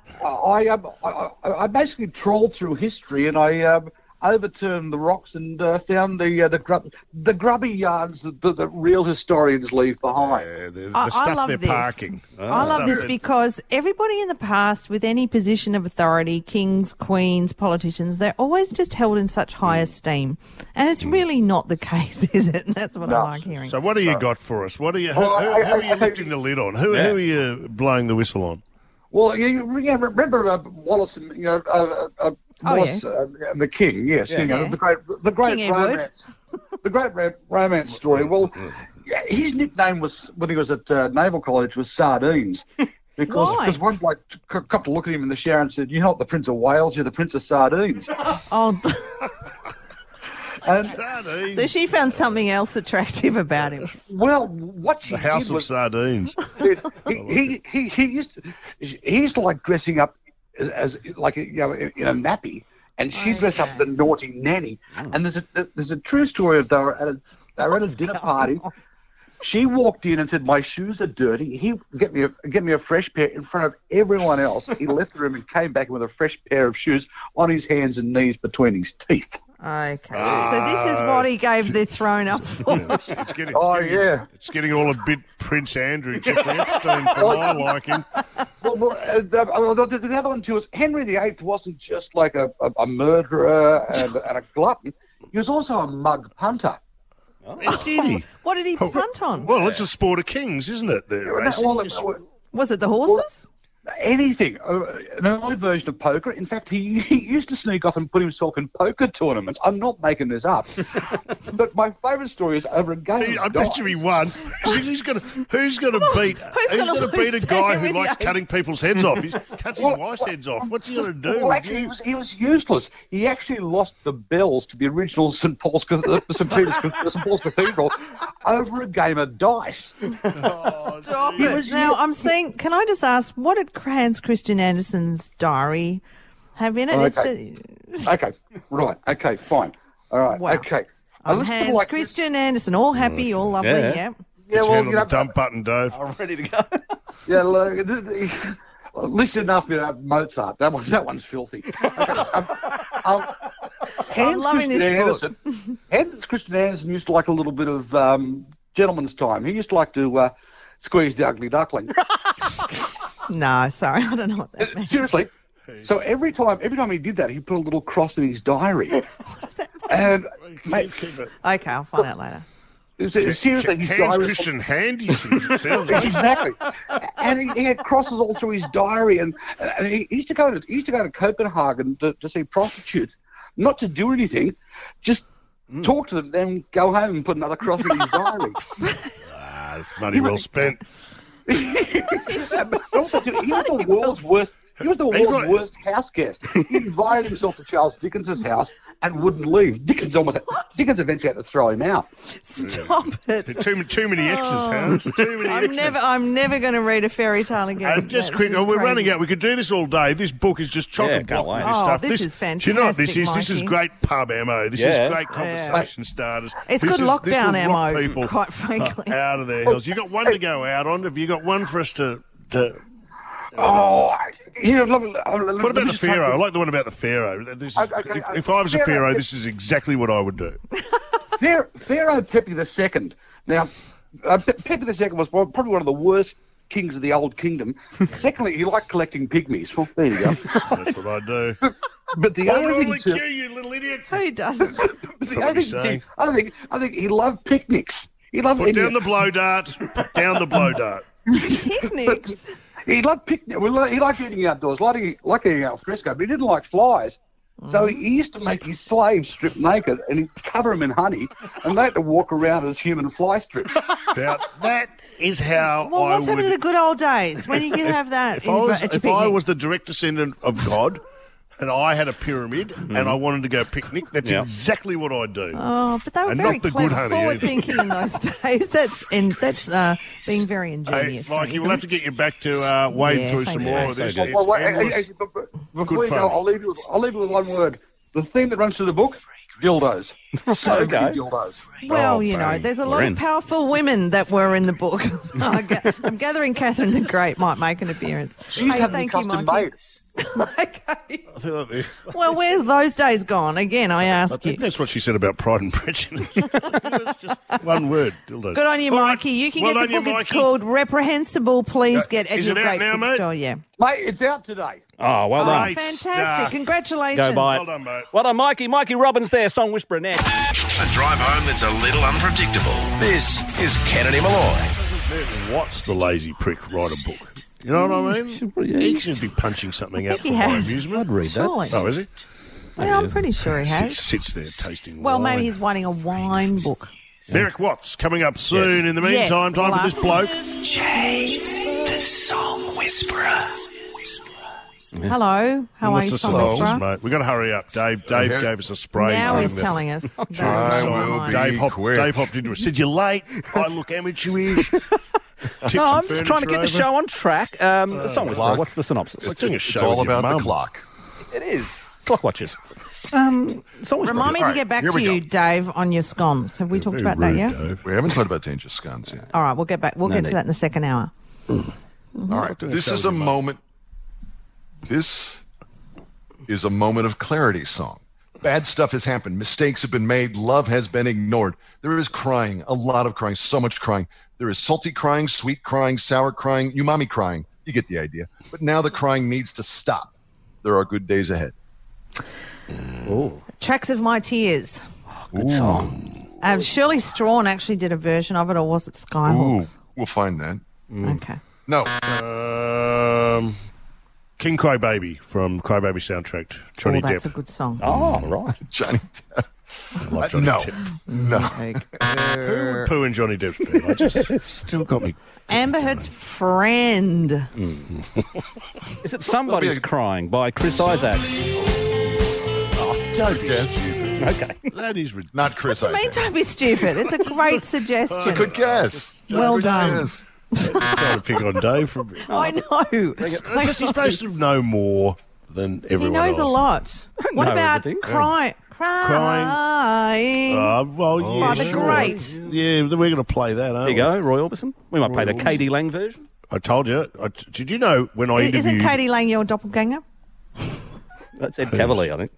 I, um, I, I, I basically trawled through history and I um, overturned the rocks and uh, found the uh, the, grub, the grubby yarns that, that, that real historians leave behind. Yeah, the, the I- I stuff love they're this. parking. I love this Stuff that- because everybody in the past, with any position of authority, kings, queens, politicians, they're always just held in such high esteem. And it's really not the case, is it? That's what I No. like hearing. So what do you got for us? What are you? Who, Well, who, I- who are I- you I- lifting the lid on? Who, Yeah. who are you blowing the whistle on? Well, you, you yeah, remember uh, Wallace and you know uh, uh, Oh, Wallace yes. uh, and the King? Yes, Yeah. you know Yeah. the great the great King Edward. romance, the great ro- romance story. Well, yeah, his nickname was when he was at uh, Naval College was Sardines. Because Why? because one bloke c- copped a look at him in the shower and said, "You're not the Prince of Wales, you're the Prince of Sardines." Oh, And Sardines. so she found something else attractive about him. well, what she The House did of was Sardines. it, he, he, he, he used to, he used to like dressing up as, as like you know in, in a nappy, and she'd dress up the naughty nanny. And there's a there's a true story of they were at a they were at a dinner party. She walked in and said, "My shoes are dirty." He get me a get me a fresh pair in front of everyone else. He left the room and came back with a fresh pair of shoes on his hands and knees between his teeth. Okay. so this is what he gave the throne up for. It's, it's getting, it's Oh, getting, yeah. It's getting all a bit Prince Andrew, Jeffrey Epstein for my liking. Well, well, uh, the, the, the other one too was Henry the Eighth wasn't just like a, a, a murderer and, and a glutton. He was also a mug punter. And did he? What did he punt on? Well, it's a sport of kings, isn't it? The racing. Well, it- Was it the horses? anything, uh, an early version of poker. In fact, he, he used to sneak off and put himself in poker tournaments. I'm not making this up. But my favourite story is over a game. He- of I bet you he dice. won. Who's, who's going to who's going to beat? Who's, gonna going to beat a lose guy there who with likes the- cutting people's heads off? He cuts his Well, wife's heads off. What's he going to do? Well, actually, he was he was useless. He actually lost the bells to the original Saint Paul's uh, Saint Peter's Saint Paul's Cathedral over a game of dice. Stop He it. was- Now, I'm saying, can I just ask, what did Hans Christian Andersen's diary have in it? Okay. It's a, Okay, right. Okay, fine. All right. Wow. Okay. Uh, I'm let's put it Hans like this. Christian Andersen, all happy, all lovely, Yeah. yeah. Yeah, Put your well, hand you on know, the dump button, Dave. I'm ready to go. yeah. Look, th- th- at least you didn't ask me about Mozart. That one, that one's filthy. Okay, um, um, Hans loving Christian this book. Andersen. Hans Christian Andersen used to like a little bit of um, gentleman's time. He used to like to uh, squeeze the ugly duckling. No, sorry, I don't know what that means. Seriously. So every time, every time he did that, he put a little cross in his diary. What does that mean? And mate, Keep it. Okay, I'll find out later. it was- seriously, his Hans diary. Christian Andersen, it sounds like. Exactly, and he, he had crosses all through his diary, and, and he used to go to he used to go to Copenhagen to, to see prostitutes. not to do anything, just Mm. talk to them, then go home and put another cross in his diary. Ah, it's money well spent. Also, too, he was the world's worst. He was the world's right. worst house guest. He invited himself to Charles Dickens's house and wouldn't leave. Dickens almost Dickens eventually had to throw him out. Stop it. Too, too many X's, Oh. Hans. Too many I'm X's. never, I'm never going to read a fairy tale again. And just That's quick, oh, we're crazy. running out. We could do this all day. This book is just chock Yeah, and can't block with wait. this Oh, stuff. this is Do you know what this fantastic, is? This is Mikey. great pub ammo. This Yeah. is great conversation starters. It's This good is- lockdown this will rock ammo, people quite frankly. out of their hills. You got one to go out on. Have you got one for us to? to Oh, you know, lovely, lovely, what about the Pharaoh? I like the one about the Pharaoh. This is, Okay, okay, if, uh, if I was a Pharaoh- Pharaoh, this is exactly what I would do. Pharaoh, Pharaoh Pepe the Second. Now, uh, Pe- Pepe the Second was probably one of the worst kings of the Old Kingdom. Secondly, he liked collecting pygmies. Well, there you go. That's what I do. But the Hold other on thing the too, queue, you little idiots. Who doesn't? but the what other he's thing, saying. see, I think, I think he loved picnics. He loved Put any- down the blow dart. Put down the blow dart. Picnics. He loved picnic. Well, he liked eating outdoors, like eating, like eating al fresco, but he didn't like flies. So he used to make his slaves strip naked and he'd cover them in honey, and they had to walk around as human fly strips. Now, that is how Well, I what's would... happenning to the good old days when you can have that If, in, I was, at your if I picnic? was the direct descendant of God and I had a pyramid and I wanted to go picnic, that's Yeah. exactly what I'd do. Oh, but they were And very not the clever, good honey, forward either. thinking in those days. That's and that's uh, being very Hey, ingenious. Mikey, don't we'll have to get you back to uh, wade Yeah, through thanks, some more mate. of this. So It's Well, wait, endless. hey, hey, hey, b- b- before Good you go, fun. I'll leave you with I'll leave you with one word. The theme that runs through the book: dildos. So Okay. many dildos. Well, Oh, you know, bang. there's a We're lot in. of powerful women that were in the book. I ga- I'm gathering Catherine the Great might make an appearance. She used Hey, to have them thank you, custom Mikey. made. Okay. I think that- Well, where's those days gone? Again, I I ask you. think that's what she said about Pride and Prejudice. It's just one word, dildos. Good on you, All right. Mikey. You can Well get the done you, book. It's Mikey. called Reprehensible. Please Yeah. get at Is your it out great now, mate? bookstore. Yeah. Mate, it's out today. Oh, well Oh, done. Great fantastic! stuff. Congratulations. Go by Well done, mate. Well done, Mikey. Mikey Robbins there, Song Whisperer next. A drive home that's a little unpredictable. This is Kennedy Malloy. What's the lazy prick write a book? You know what I mean? He should be punching something out think for he my has. amusement. I'd read that. Surely. Oh, is he? Yeah, I'm pretty sure he Sits, has. sits there tasting Well, wine. maybe he's writing a wine book. Merrick Watts coming up soon. Yes. In the meantime, Yes, time well, for this bloke. Jay, the Song Whisperer. Hello, how are What's you, the Song synopsis, Whisperer? mate? We've got to hurry up. Dave Dave here. gave us a spray. Now during he's the- telling us. I Don't will mind. be Dave hopped, quick. Dave hopped into it. Said, you're late. I look amateurish. Tipped No, some I'm just trying to get the furniture show on track. Um, Song Whisperer, Clock. what's the synopsis? It's doing a It's show all with your about the mum. clock. It is. Clock watches. Um, Song Whisperer. Remind me All to right, get back here to we you, go. Dave, on your scones. Have we talked Very about that rude, yet? Dave. We haven't talked about danger scones yet. All right, we'll get back. We'll No get to need. that in the second hour. All right. doing a This show is with a your mum. moment. This is a moment of clarity song. Bad stuff has happened. Mistakes have been made. Love has been ignored. There is crying, a lot of crying, so much crying. There is salty crying, sweet crying, sour crying, umami crying. You get the idea. But now the crying needs to stop. There are good days ahead. Oh, Tracks of My Tears. good song. Uh, Shirley Strawn actually did a version of it, or was it Ooh, Skyhawks? we'll find that. Okay. No. Um, King Crybaby from Crybaby soundtrack. Johnny oh, that's Depp. a good song. Oh, right. Johnny Depp. I like Johnny no. Depp. No. Who would poo in Johnny Depp's bed? I just it's still got me. Amber Heard's Friend. Is it Somebody's a- Crying by Chris Isaac? Oh, don't be Yes. stupid. Okay. That is ridiculous. Not Chris I mean, Isaac. don't be stupid. It's a great suggestion. It's a good guess. Well Good done. guess. Trying to pick on Dave for a bit. I know. It's just he's supposed to know more than He everyone knows else. a lot. What know about everything. cry, crying? Uh, well, yeah, By the sure. great. Yeah, we're going to play that, aren't There you go, Roy Orbison. We might play the Roy K D Lang version. I told you. I, did you know when I I- interviewed... Isn't Katie Lang your doppelganger? That's Ed Cavalier, I think.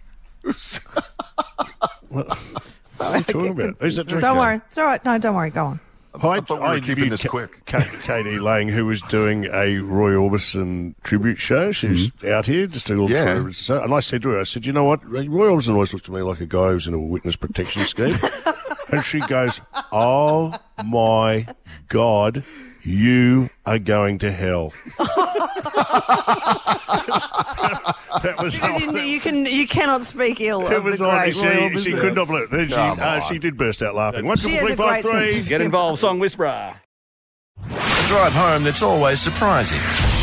What are Sorry. you talking about? Who's that Don't worry. It's all right. No, don't worry. Go on. I thought we were keeping interviewed this Ka- quick. Ka- Katie Lang, who was doing a Roy Orbison tribute show. She's out here just to look Yeah. for so, and I said to her, I said, you know what? Roy Orbison always looked to me like a guy who's in a witness protection scheme. And she goes, oh my God, you are going to hell. That was Because you, you can you cannot speak ill It of was the on. great She, Royal she Brazil. could not believe it. Then she, Come uh, on. she did burst out laughing. One, She two, has three, a five, great sense three. of Get involved, Song Whisperer. A drive home that's always surprising.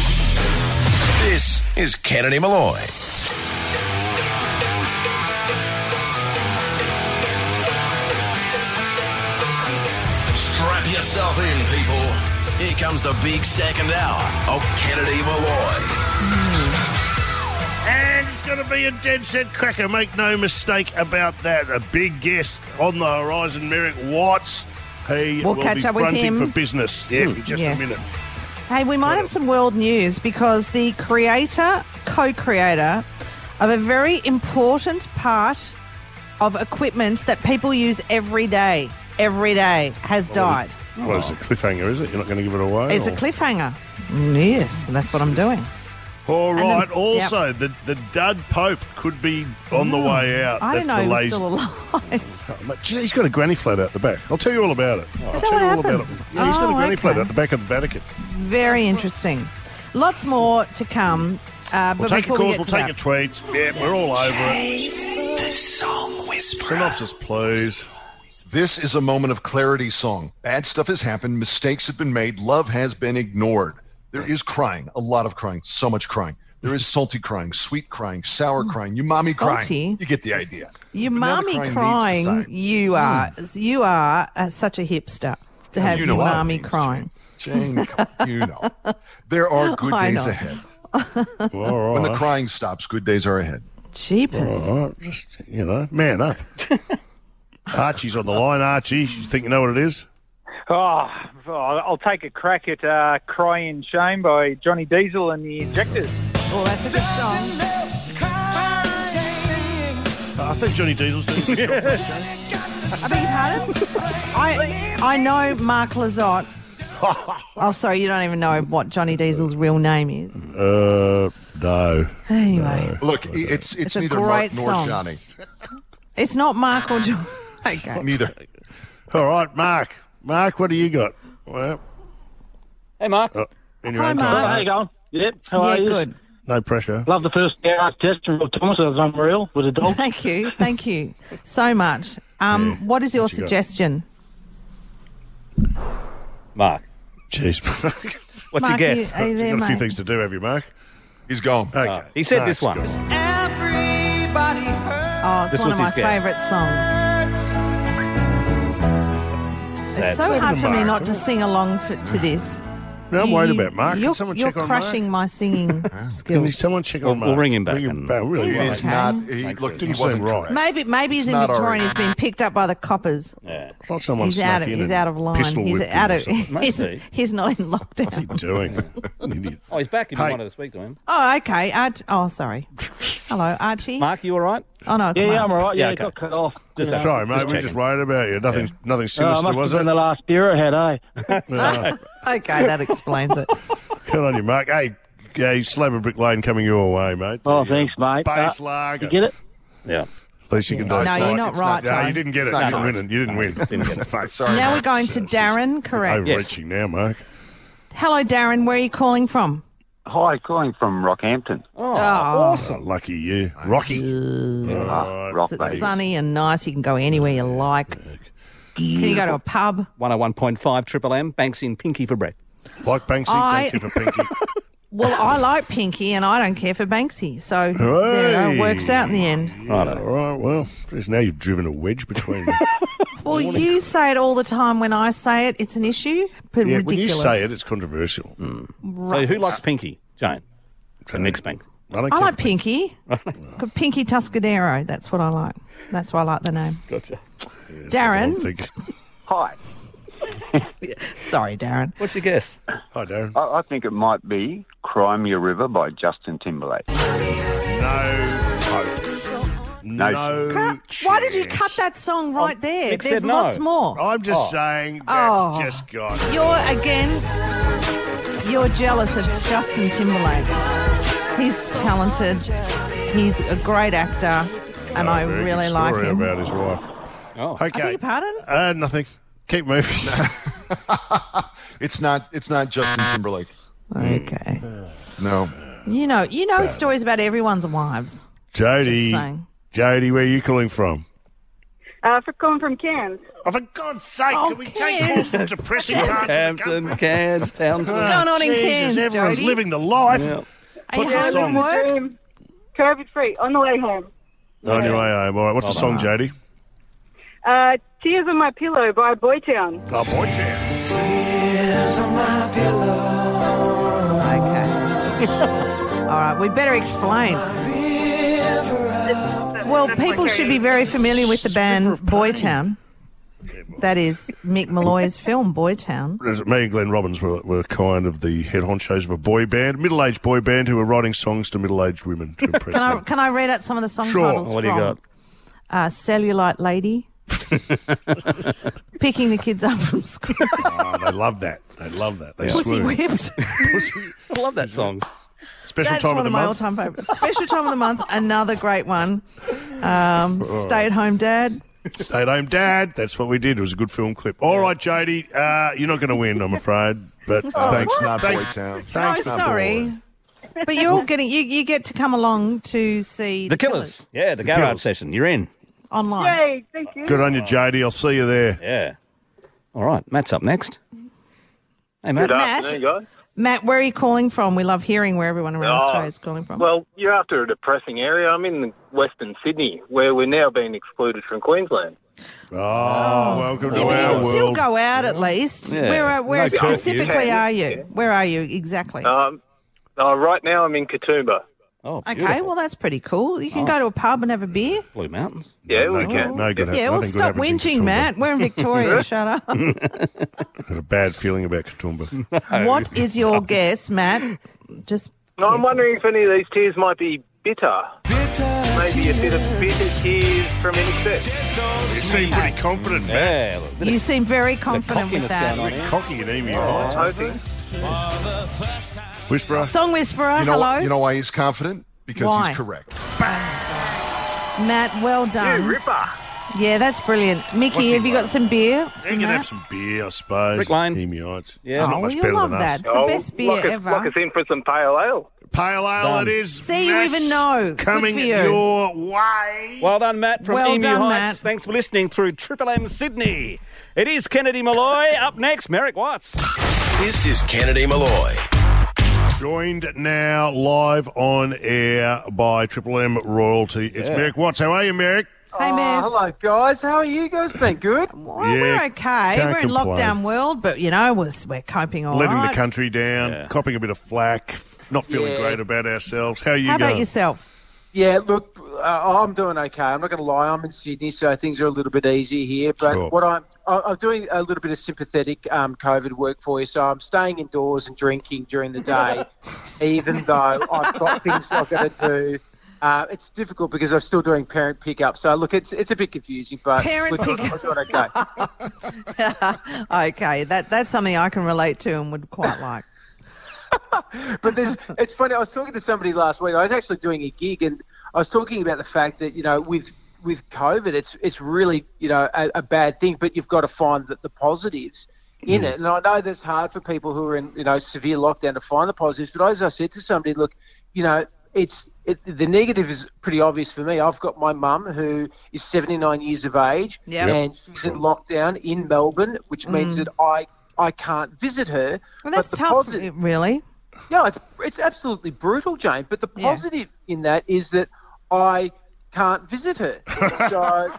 This is Kennedy Malloy. Strap yourself in, people. Here comes the big second hour of Kennedy Malloy. And it's going to be a dead set cracker. Make no mistake about that. A big guest on the horizon, Merrick Watts. He We'll will catch be up with fronting him. for business. Yeah, in just Yes. a minute. Hey, we might have some world news because the creator, co-creator of a very important part of equipment that people use every day, every day, has died. What is it? Cliffhanger, is it? You're not going to give it away? It's a or- cliffhanger. Yes, that's what I'm doing. All And right. the- also, the, the dud Pope could be on the way out. I That's didn't know the he was lazy- still alive. Oh, mate, gee, he's got a granny flat out the back. I'll tell you all about it. I'll that tell what you all about happens? it. Yeah, he's got a Oh, granny flat okay. out the back of the Vatican. Very interesting. Lots more to come. Uh, We'll but take your before we calls, get we'll to take that, your tweets. Yeah, we're all over it. The Song Whisperer. Synopsis, please. This is a moment of clarity song. Bad stuff has happened. Mistakes have been made. Love has been ignored. There is crying, a lot of crying, so much crying. There is salty crying, sweet crying, sour crying, umami Salty? crying. You get the idea. your But now the mummy crying crying, needs to you are you are uh, such a hipster to have you know your what it mummy means, crying. Jane, come on, you know. There are good I days know. ahead. All When the right. crying stops, good days are ahead. Jeepers. All right. Just, you know, man up. Archie's on the line. Archie, you think you know what it is? Oh, I'll take a crack at uh, Crying Shame by Johnny Diesel and the Injectors. Oh, that's a good song. I think Johnny Diesel's doing a good job for us, Jane. I beg your pardon? I, I know Mark Lizotte. Oh, sorry, you don't even know what Johnny Diesel's real name is. Uh, no. Anyway. Look, it's it's, It's a neither great Mark nor song. Johnny. It's not Mark or John. Okay. Neither. All right, Mark. Mark, what do you got? Well, Hey, Mark. oh, in your Hi, own Mark. time. How you going? Yep. How Yeah, are you? good. No pressure. Love the first hour test from Rob Thomas. It was unreal with a dog. Thank you. Thank you so much. Um, Yeah. What is your What you got? suggestion? Mark. Jeez. What's Mark, your guess? you- are you there, You've got a few mate? things to do, have you, Mark? He's gone. Okay. Oh, he said No, this it's one. good. Oh, it's This one was of my his guess. favourite songs. Sad. It's so Say hard to for me Mark. not to sing along for, to this. No, I'm You- worried you- about Mark. Can You're, someone you're check on crushing Mark? my singing Can skills. someone check We'll- on Mark? we'll ring him back Bring him and- back. Really He well. is okay. not. He, Thanks look, for he Didn't wasn't seem right. correct. Maybe maybe he's It's in not Victoria already. and he's been picked up by the coppers. Yeah. It's like someone He's out snuck of in he's and out of line. pistol He's whipped out him or of something. he's, Maybe. he's not in What's he lockdown. doing? An idiot. Oh, he's back if you Hey. wanted to speak to him. Oh, okay. Arch- oh, sorry. Hello, Archie. Mark, you all right? Oh no, it's Yeah, Mark. yeah, I'm all right. Yeah, Yeah, it got okay. cut off. Just Yeah. a- Sorry, mate. Just We're checking. just worried about you. Nothing, nothing Oh, sinister, must was have it? been the last beer I had, eh? No. Okay, that explains it. Good on you, Mark. Hey, yeah, Slab and Brick Lane coming your way, mate. Oh, There you thanks, go. mate. Base Uh, lager. You get it? Yeah. At least you can do No, it. you're not it's right, No, Joe. you didn't get it. It's You not didn't right. win it. You didn't win. Didn't get it. Fuck. Sorry. Now we're going to Darren. Correct. Overreaching now, Mark. Hello, Darren. Where are you calling from? Hi, calling from Rockhampton. Oh, awesome. lucky you. Rocky. Ah, rock, It's baby. sunny and nice. You can go anywhere you like. Can you go to a pub? one oh one point five Triple M, Banks in Pinky for Brett. Like Banksy, I- thank you for Pinky. Well, I like Pinky and I don't care for Banksy. So there you go. It works out in the end. Right, all right, well, geez, now you've driven a wedge between me. Well, you say it all the time. When I say it, it's an issue. But yeah, ridiculous. when you say it, it's controversial. So who likes Pinky? Jane. And Nick's Banks. I don't I care like for- Pinky. Pinky Tuscadero. That's what I like. That's why I like the name. Gotcha. Darren. Hi. Sorry, Darren. What's your guess? Hi, Darren. I, I think it might be Cry Me a River by Justin Timberlake. No hope. No. No. Crap. Why did you cut that song right there? Nick There's said no. lots more. I'm just Oh. saying that's Oh. just gone. You're again. You're jealous of Justin Timberlake. He's talented. He's a great actor, and Oh, I very really good like story him. about his wife. Oh. Okay. I beg your pardon? Uh, nothing. Keep moving. It's not. It's not Justin Timberlake. Okay. No. You know, you know stories about everyone's wives. Jody, Just saying. Jody, where are you calling from? Uh, for calling from Cairns. Oh, for God's sake, Oh, can we Cairns. take all some depressing parts of the Hampton, country? Cairns, Townsville. What's going on in Jesus, Cairns, everyone's Jody? living the life. Yeah. Are What's you the home song? from work? Um, COVID free, on the way home. On your way home. All right, what's Well the song, done. Jody? Uh, Tears on My Pillow by Boytown. Oh, Boytown. Okay. All right, we better explain. Well, people should be very familiar with the band Boytown. That is Mick Malloy's film, Boytown. Me and Glenn Robbins were, were kind of the head honchos of a boy band, middle-aged boy band who were writing songs to middle-aged women to impress Can I, them. can I read out some of the song Sure. titles What do you from? got? Uh, Cellulite Lady. Picking the kids up from school. Oh, they love that. They love that. They Pussy swoon. Whipped. Pussy. I love that song. Special That's time one of the of my month. all-time favourites. Special time of the month, another great one. Um, Stay-at-home dad. Stay at home, Dad. That's what we did. It was a good film clip. All right, Jody, uh, you're not going to win, I'm afraid. But Oh, thanks, it's not thanks, Boytown. Thanks, no, not sorry. Boy. But you're all getting, you, you get to come along to see The Killers. Yeah, the, garage Killers. session. You're in. online. Yay, thank you. Good on you, Jody. I'll see you there. Yeah. All right, Matt's up next. Hey, Matt. Good Matt. afternoon, guys. Matt, where are you calling from? We love hearing where everyone around Oh, Australia is calling from. Well, you're after a depressing area. I'm in Western Sydney, where we're now being excluded from Queensland. Oh, welcome to Yeah, but you our can still world. go out at least. Yeah. Where uh, where No curfew. specifically Yeah. are you? Where are you exactly? Um, uh, right now, I'm in Katoomba. Oh, okay, well that's pretty cool. You can go to a pub and have a beer. Blue Mountains. Yeah, no, we can. No good. Yeah, well nothing good stop happens in whinging, Katoomba. Matt. We're in Victoria. Shut up. Had a bad feeling about Katoomba. What is your guess, Matt? Just No, I'm wondering if any of these tears might be bitter. Maybe a bit of bitter tears from incest. You seem pretty confident, Matt. Yeah, you seem very confident with that. Pretty cocky and emu I'm eyes. hoping. Whisperer. Song Whisperer, You know, hello. you know why he's confident? Because Why? he's correct. Matt, well done. Yeah, ripper. Yeah, that's brilliant. Mickey, What's he have you got like? some beer? You can have some beer, I suppose. Rick Lane. Emu eyes. Yeah. It's Oh, not much you'll better love than that. us. It's the best beer lock us, ever. Lock us in for some pale ale. Pale ale Done. it is. See, you Matt, even know. Good Coming for you. your way. Well done, Matt, from Well Emu done, Heights. Matt. Thanks for listening through Triple M Sydney. It is Kennedy Malloy. Up next, Merrick Watts. This is Kennedy Malloy. Joined now live on air by Triple M Royalty. It's Yeah. Merrick Watts. How are you, Merrick? Hey, Maz. hello, guys. How are you guys? Been good? Well, Yeah, we're okay. can't We're in complain. lockdown world, but, you know, we're, we're coping all right. Letting the country down, Yeah. copping a bit of flack, not feeling Yeah. great about ourselves. How are you How going? about yourself? Yeah, look, uh, I'm doing okay. I'm not going to lie. I'm in Sydney, so things are a little bit easier here. But Sure. what I'm I- I'm doing a little bit of sympathetic um, COVID work for you. So I'm staying indoors and drinking during the day, even though I've got things I've got to do. Uh, it's difficult because I'm still doing parent pickup. So look, it's it's a bit confusing, but Parent look, I'm- pickup. I'm doing okay. Okay, that that's something I can relate to and would quite like. But there's, it's funny. I was talking to somebody last week. I was actually doing a gig, and I was talking about the fact that you know, with with COVID, it's it's really you know a, a bad thing, but you've got to find the, the positives in it. And I know that's hard for people who are in you know severe lockdown to find the positives. But as I said to somebody, look, you know, it's it, the negative is pretty obvious for me. I've got my mum who is seventy-nine years of age, Yep. and she's in lockdown in Melbourne, which means Mm. that I I can't visit her. Well, that's but the tough, posi- really. yeah, it's it's absolutely brutal, Jane. But the Yeah. positive in that is that I can't visit her. So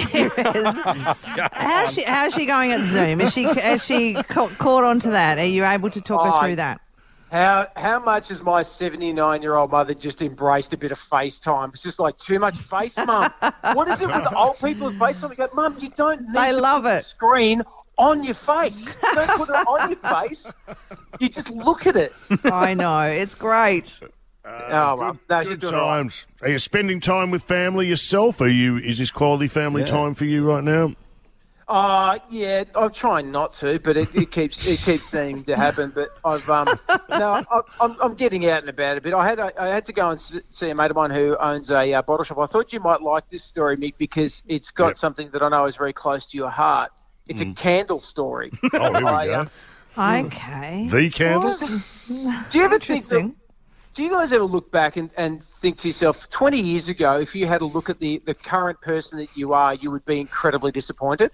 Mez, how's she how's she going at Zoom? Is she has she ca- caught on to that? Are you able to talk her I- through that? how how much has my seventy-nine-year-old mother just embraced a bit of FaceTime? It's just like too much face, Mum. What is it with the old people with FaceTime? You go, Mum, you don't need They to love put the it. screen on your face. You don't put it on your face. You just look at it. I know, it's great. oh, well, no, she's Good doing all right. times. Are you spending time with family yourself? Are you? Is this quality family time for you right now? Uh, yeah, I'm trying not to, but it, it keeps it keeps seeming to happen. But I've um, no, I, I'm I'm getting out and about a bit. I had I had to go and s- see a mate of mine who owns a uh, bottle shop. I thought you might like this story, Mick, because it's got Yep. something that I know is very close to your heart. It's a candle story. Oh, here we I, go. uh, Okay. The candle. do you ever think that, Interesting. do you guys ever look back and, and think to yourself, twenty years ago, if you had a look at the, the current person that you are, you would be incredibly disappointed?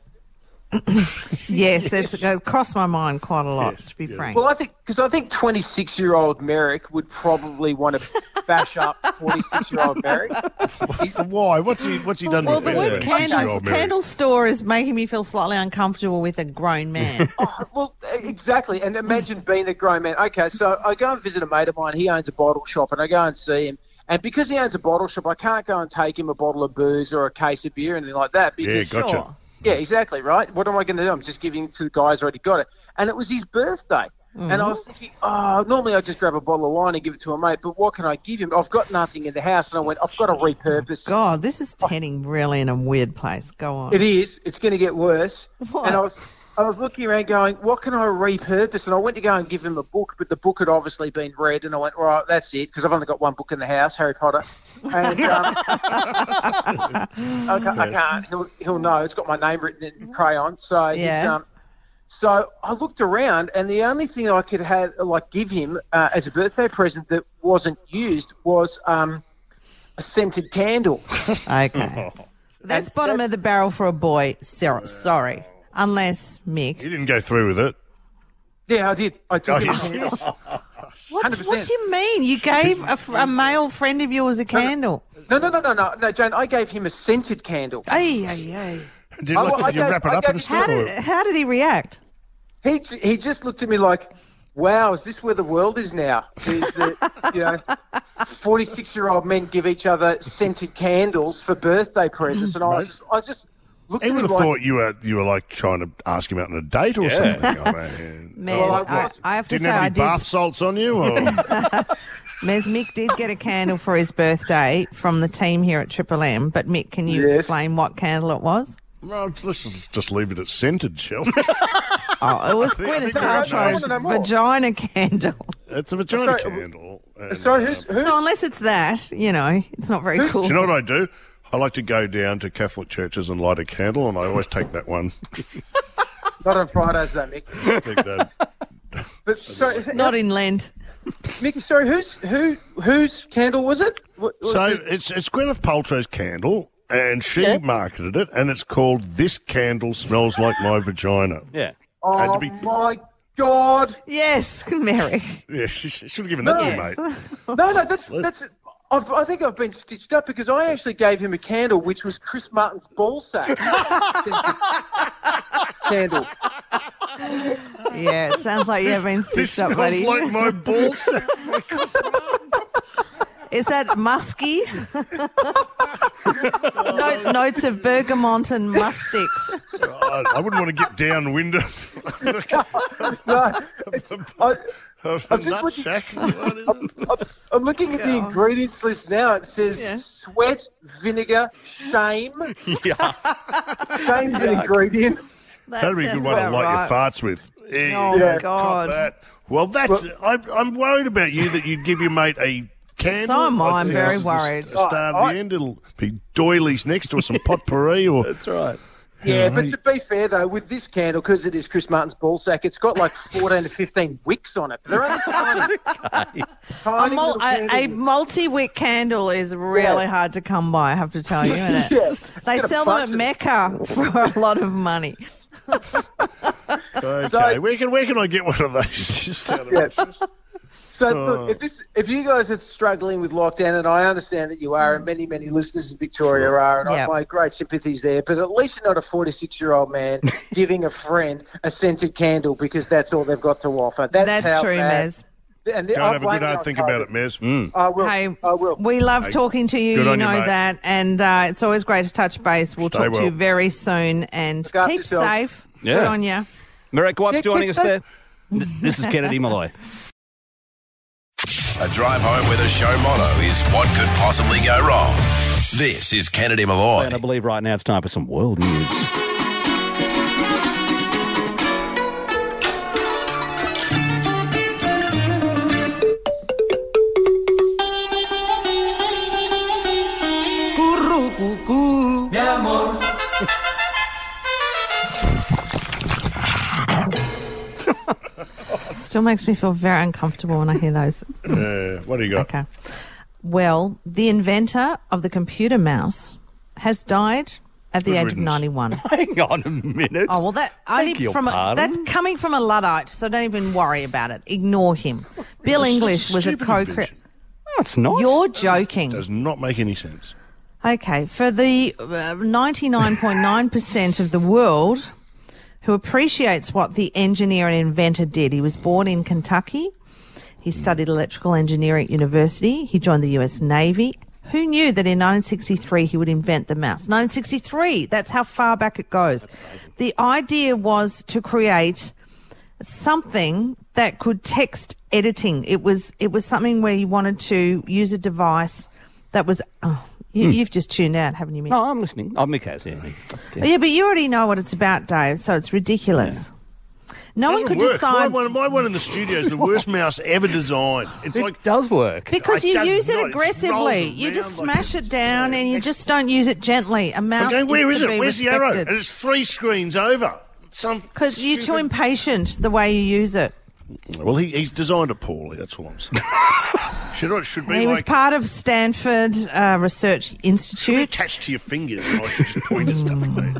Yes, it's uh, crossed my mind quite a lot, to be frank. Well, I think because I think twenty-six-year-old Merrick would probably want to bash up forty-six-year-old Merrick. Why? What's he? What's he done? Well, to the word six-year-old candle, Mary? candle store is making me feel slightly uncomfortable with a grown man. Oh, well, exactly. And imagine being a grown man. Okay, so I go and visit a mate of mine. He owns a bottle shop, and I go and see him. And because he owns a bottle shop, I can't go and take him a bottle of booze or a case of beer or anything like that. Because, Yeah, gotcha. Yeah, exactly, right? What am I going to do? I'm just giving it to the guy who's already got it. And it was his birthday. Mm-hmm. And I was thinking, oh, normally I just grab a bottle of wine and give it to a mate, but what can I give him? I've got nothing in the house. And I went, I've got to repurpose. God, this is heading really in a weird place. Go on. It is. It's going to get worse. What? And I was I was looking around going, what can I repurpose? And I went to go and give him a book, but the book had obviously been read. And I went, all right, that's it, because I've only got one book in the house, Harry Potter. And um, I, can't, I can't. He'll, he'll know. It's got my name written in crayon. So Yeah. he's, um, so I looked around, and the only thing I could have, like, give him uh, as a birthday present that wasn't used was um, a scented candle. Okay. That's bottom of the barrel for a boy. Sorry. Sorry. Unless, Mick. You didn't go through with it. Yeah, I did. I took Oh, him a yes. candle. What, one hundred percent. what do you mean? You gave a, f- a male friend of yours a candle? No, no, no, no, no, no, Jane. I gave him a scented candle. Ay, ay, ay. Did, I- like, I did you gave- wrap it I up gave- and stuff? How did, or- how did he react? He he just looked at me like, "Wow, is this where the world is now? Is that you know, forty-six-year-old men give each other scented candles for birthday presents?" And I was just, I just looked He at would him have like, thought you were you were like trying to ask him out on a date or Yeah. something. Oh, man. Mez, Well, I I, was- I have to Didn't say, have I any did. bath salts on you? Or? Mez, Mick did get a candle for his birthday from the team here at Triple M. But Mick, can you Yes. explain what candle it was? Well, let's just, just leave it at scented, shall we? Oh, it was I think- I Gwyneth think I Paltrow's wanna know more. vagina candle. It's a vagina Sorry, candle. and, sorry, who's, uh, who's So unless it's that, you know, it's not very cool. Do you know what I do? I like to go down to Catholic churches and light a candle, and I always take that one. not on Fridays though, Mick. I think that- But sorry, is it- Not in Lent. Mick. Sorry, whose who whose candle was it? What, was So it? it's it's Gwyneth Paltrow's candle, and she Yeah. marketed it, and it's called "This Candle Smells Like My Vagina." Yeah. had Oh to be- my God! Yes, Mary. Yeah, she, she should have given that to you, mate. No, no, that's that's. I've, I think I've been stitched up because I actually gave him a candle, which was Chris Martin's ball sack candle. Yeah, it sounds like you have been This stitched up, smells buddy. like my balls. Is that musky? Note, notes of bergamot and musk sticks. I, I wouldn't want to get downwind of No, it's, I, of I'm a just nut looking- sack. I'm, I'm looking at the ingredients list now. It says Yeah. sweat, vinegar, shame. Yeah. Shame's an ingredient. That That'd be a sounds good one to about light right. your farts with. Eh, Oh, Yeah. my God. That. Well, that's. I, I'm worried about you that you'd give your mate a candle. So am I. I'm think very it's the worried. s- The start Oh, of I- the end. It'll be doilies next to some potpourri or. That's right. Yeah, but hey. to be fair though, with this candle, because it is Chris Martin's ball sack, it's got like fourteen to fifteen wicks on it. But they're only tiny, A, tiny mul- little a, a candles. multi-wick candle is really Yeah. hard to come by, I have to tell you. Isn't it? Yeah. They Get a sell them bunch at of- Mecca for a lot of money. Okay, So- where can where can I get one of those? Just out of Yeah. interest. So Oh. look, if this, if you guys are struggling with lockdown, and I understand that you are, and many, many listeners in Victoria are, and Yeah. I, my great sympathies there. But at least you're not a forty-six-year-old man giving a friend a scented candle because that's all they've got to offer. That's, That's how true, bad- Mez. And Go I and have a blame good you hard on think COVID. about it, Mez. I will. Hey, I will. we love Hey, talking to you, good you on you, know mate. that, and uh, it's always great to touch base. We'll Stay talk to well. you very soon, and Look after keep yourself. safe. Yeah. Good on you. Merrick Watts Yeah, joining keep us safe. there. Th- This is Kennedy Malloy. A drive home with a show motto is what could possibly go wrong. This is Kennedy Malloy. And I believe right now it's time for some world news. Mi amor. Still makes me feel very uncomfortable when I hear those. Uh, what do you got? Okay. Well, the inventor of the computer mouse has died at the Good age riddance. of ninety-one. Hang on a minute. Oh, well, that Beg only your from a, pardon? that's coming from a Luddite, so don't even worry about it. Ignore him. Bill That's English a was a stupid co-creator. invention. No, it's not. You're joking. Does not make any sense. Okay, for the uh, ninety-nine point nine percent of the world who appreciates what the engineer and inventor did, he was born in Kentucky. He studied electrical engineering at university. He joined the U S Navy. Who knew that in nineteen sixty-three he would invent the mouse? nineteen sixty-three, that's how far back it goes. The idea was to create something that could text editing. It was it was something where you wanted to use a device that was... Oh, you, Hmm. You've just tuned out, haven't you, Mick? No, I'm listening. Oh, Mick has, yeah. Yeah, but you already know what it's about, Dave, so it's ridiculous. No one Doesn't could work. decide... My one, my one in the studio is the worst mouse ever designed. It's It like does work. Because It you does use it not. It aggressively. rolls You just around like smash it down and you just don't use it gently. A mouse okay, where is is to it? be Where's the arrow? respected. And it's three screens over. Some Because you're too impatient the way you use it. Well, he, he's designed it poorly. That's all I'm saying. should it should be He was like part of Stanford uh, Research should be Institute. attached to your fingers, and I should just point at stuff.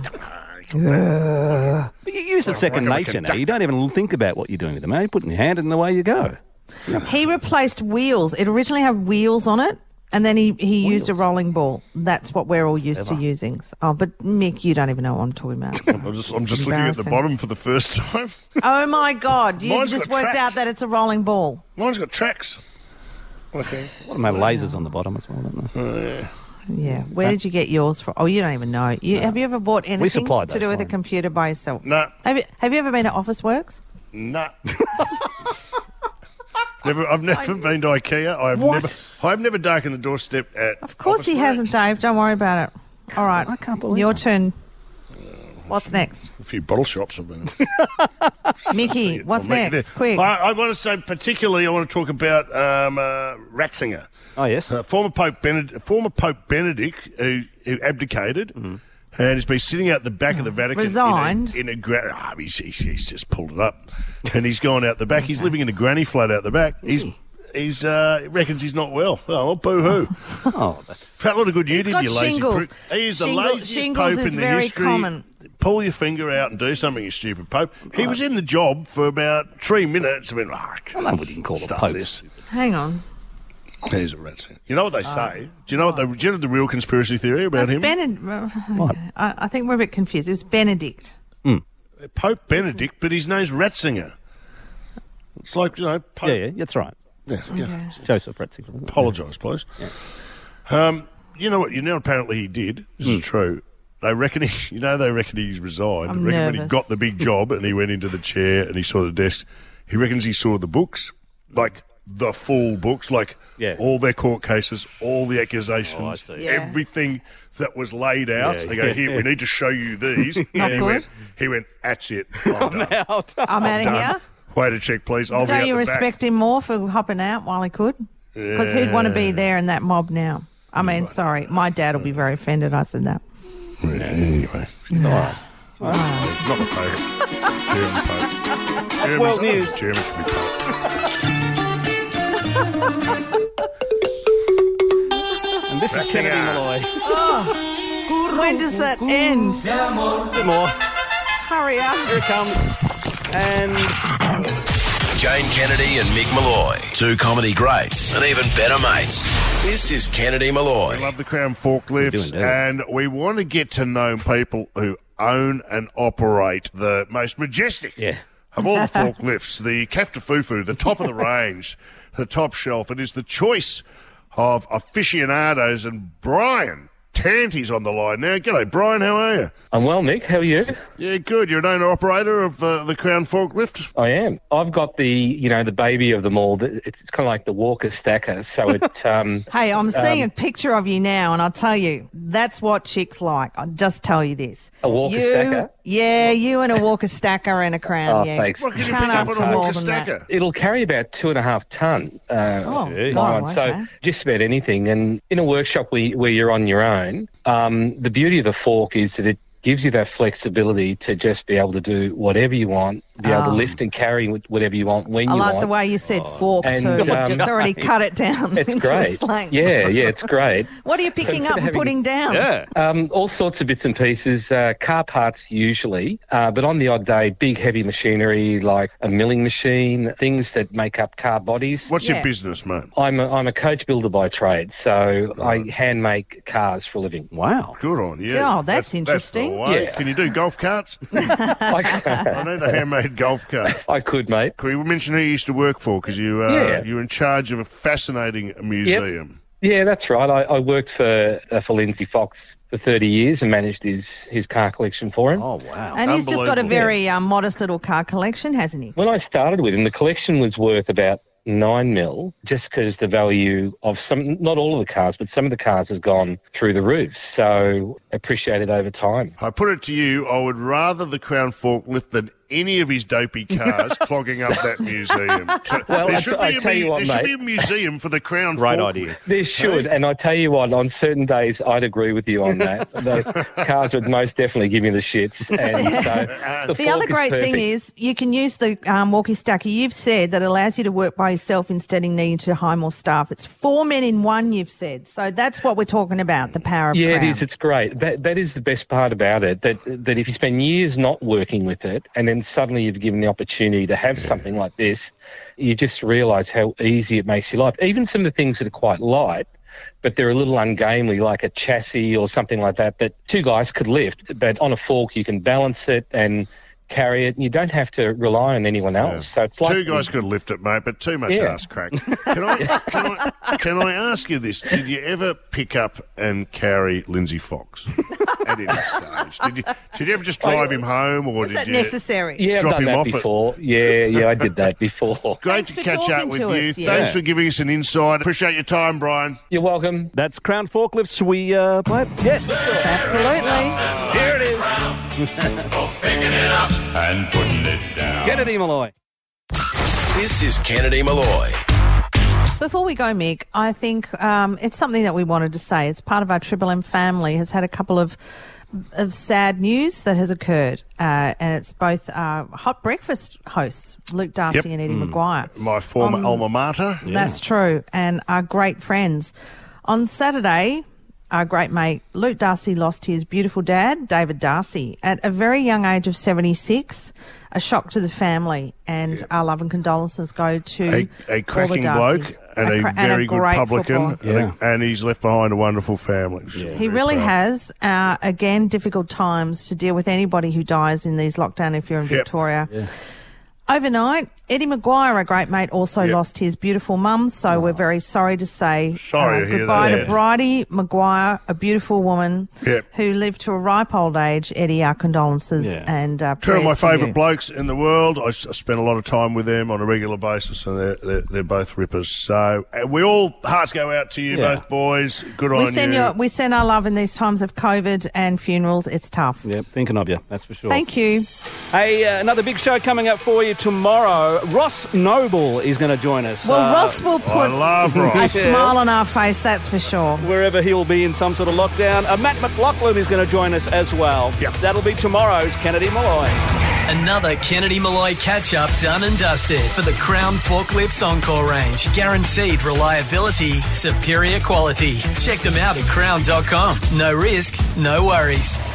Uh, But you use it second Like a nature now. conductor. You don't even think about what you're doing with the mouse. You're putting your hand in the way you go. He replaced wheels. It originally had wheels on it, and then he, he used a Wheels? rolling ball. That's what we're all used Clever. to using. Oh, but Mick, you don't even know what I'm talking about. I'm just, I'm just looking at the embarrassing. bottom for the first time. Oh my God! You Mine's just got worked tracks. out that it's a rolling ball. Mine's got tracks. Okay. What about lasers on the bottom as well? Don't they? Uh, yeah. Yeah. Where did you get yours from? Oh, you don't even know. You, Have you ever bought anything supplied to those do with a for him. computer by yourself? No. Have you, have you ever been to Officeworks? No. never. I've never been to IKEA. I've What? never. I've never darkened the doorstep at. Of course he Officeworks. hasn't, Dave. Don't worry about it. All right. I can't believe Your that. turn. What's next? A few bottle shops I've been. Mickey, what's I'll make it next? there. Quick. I, I want to say particularly. I want to talk about um, uh, Ratzinger. Oh, yes. Uh, former Pope Benedict, former Pope Benedict, who, who abdicated, Mm-hmm. and has been sitting out the back of the Vatican. Resigned? In a, in a gra- ah, he's, he's, he's just pulled it up, and he's gone out the back. He's living in a granny flat out the back. He's he's uh, reckons he's not well. Oh, boo hoo! Oh, that's... Fat lot of good you He's did, got you lazy shingles. prick. He is the Shingle- laziest shingles Pope is in the very history. common. Pull your finger out and do something, you stupid Pope. He was in the job for about three minutes. I went, ah, I know what you can call the stuff Pope. this. Hang on. He's a rat. You know what they say? Do you know what the, do you know the real conspiracy theory about It's him? Benedict. I, I think we're a bit confused. It was Benedict. Pope Benedict, but his name's Ratzinger. It's like, you know, Pope. Yeah, yeah, that's right. Yeah, yeah. Joseph Ratzinger. wasn't it? Apologise, please. Um, you know what? You know, apparently he did. This is true. They reckon he, you know, they reckon he's resigned. I'm They reckon when he nervous. got the big job and he went into the chair and he saw the desk, he reckons he saw the books, like the full books, like Yeah. all their court cases, all the accusations, Oh, I see. Yeah. everything that was laid out. Yeah, They go, yeah. here, we need to show you these. Not and he good. went, he went, that's it. I'm done. Out. I'm out of Done. here. Wait a check, please. I'll be Don't out you the respect him more for hopping out while he could? Because who'd want to be there in that mob now? I mean, sorry. My dad will be very offended I said that. back. Yeah, anyway, Right. it's not my favourite. German Pope. That's world news. German should be Pope. And this is Kennedy Malloy. Oh, when does that end? A bit more. Hurry up. Here it comes. And Jane Kennedy and Mick Malloy. Two comedy greats and even better mates. This is Kennedy Malloy. We love the Crown forklifts, We do indeed. and we want to get to know people who own and operate the most majestic Yeah. of all the forklifts, the Kaftafufu, the top of the range, the top shelf. It is the choice of aficionados, and Brian Tanty's on the line now. G'day, Brian. How are you? I'm well, Mick. How are you? Yeah, good. You're an owner-operator of uh, the Crown forklift? I am. I've got the, you know, the baby of them all. It's, it's kind of like the Walker Stacker. So it. Um, Hey, I'm seeing um, a picture of you now, and I'll tell you, that's what chicks like. I'll just tell you this. A Walker you, Stacker? Yeah, you and a Walker Stacker and a Crown. Oh, yeah. thanks. What can you Can't pick up ask on for a more Walker than that. Stacker? It'll carry about two and a half ton. Uh, Oh, mine. wow, So okay. just about anything. And in a workshop where, where you're on your own, um, the beauty of the fork is that it gives you that flexibility to just be able to do whatever you want, be able to Oh. lift and carry with whatever you want when I you like want. the way you said fork And, too. um, It's already cut it down It's into great. a slang. Yeah, yeah, it's great. What are you So picking instead up of and having- putting down? Yeah. Um, all sorts of bits and pieces, uh, car parts usually, uh, but on the odd day, big heavy machinery like a milling machine, things that make up car bodies. What's your business, mate? I'm a, I'm a coach builder by trade, so I hand make cars for a living. Wow. Good on you. Oh, that's interesting. the way. Yeah. Can you do golf carts? I need a handmade golf cart. I could, mate. Can we mention who you used to work for? Because you, uh, Yeah. you're in charge of a fascinating museum. Yeah, that's right. I, I worked for uh, for Lindsay Fox for thirty years and managed his, his car collection for him. Oh, wow. And he's just got a very um, modest little car collection, hasn't he? When I started with him, the collection was worth about nine mil, just because the value of some, not all of the cars, but some of the cars has gone through the roof. So appreciated over time. I put it to you, I would rather the Crown forklift than any of his dopey cars clogging up that museum. Well, there I- should, I be, a, tell mu- you what, there should mate. be a museum for the Crown Great forklift. idea. There should, and I tell you what, on certain days, I'd agree with you on that. The cars would most definitely give me the shits. And so the, The other fork is great thing perfect. is you can use the um, walkie-talkie you've said that allows you to work by yourself instead of needing to hire more staff. It's four men in one, you've said. So that's what we're talking about, the power of Yeah, Crown. it is. It's great. That that is the best part about it. That that if you spend years not working with it, and then suddenly you've given the opportunity to have something like this, you just realise how easy it makes your life. Even some of the things that are quite light, but they're a little ungainly, like a chassis or something like that, that two guys could lift. But on a fork, you can balance it and carry it, and you don't have to rely on anyone else. So it's like Two guys could lift it, mate, but too much Yeah. ass crack. Can I, can, I, can I ask you this? Did you ever pick up and carry Lindsay Fox at any stage? Did you, did you ever just drive him home, or Was did that you necessary? Yeah, I've drop done him that off? at- before. Yeah, yeah, I did that before. Great Thanks to for catch up talking with to you. us, yeah. Thanks for giving us an insight. Appreciate your time, Brian. You're welcome. That's Crown Forklifts. Should we uh, play it? Yes. Absolutely. Here it is. Picking it up and putting it down. Kennedy Malloy. This is Kennedy Malloy. Before we go, Mick, I think um, it's something that we wanted to say. It's part of our Triple M family has had a couple of of sad news that has occurred, uh, and it's both uh, hot breakfast hosts, Luke Darcy Yep. and Eddie Mm. Maguire. My former Um, alma mater. That's true, and are great friends. On Saturday, our great mate Luke Darcy lost his beautiful dad, David Darcy, at a very young age of seventy-six. A shock to the family, and our love and condolences go to A, a all cracking the bloke Darcys. and a, cra- very good great publican, footballer. and, a- and he's left behind a wonderful family. So He very really proud. has. Uh, again, difficult times to deal with anybody who dies in these lockdown if you're in Yep. Victoria. Overnight, Eddie Maguire, a great mate, also Yep. lost his beautiful mum, so we're very sorry to say Sorry uh, to hear goodbye that. to Bridie Maguire, a beautiful woman Yep. who lived to a ripe old age. Eddie, our condolences Yeah. and uh, Two of my prayers to favourite you. blokes in the world. I, s- I spend a lot of time with them on a regular basis, and they're they're, they're both rippers. So uh, we all hearts go out to you, Yeah. both boys. Good We on send you. you, we send our love in these times of COVID and funerals. It's tough. Yep, thinking of you, that's for sure. Thank you. Hey, uh, another big show coming up for you tomorrow. Ross Noble is going to join us. Well, Uh, Ross will put love a Ross. smile on our face, that's for sure. Wherever he'll be in some sort of lockdown. Uh, Matt McLaughlin is going to join us as well. Yep. That'll be tomorrow's Kennedy Malloy. Another Kennedy Malloy catch-up done and dusted for the Crown Forklifts Encore range. Guaranteed reliability, superior quality. Check them out at crown dot com. No risk, no worries.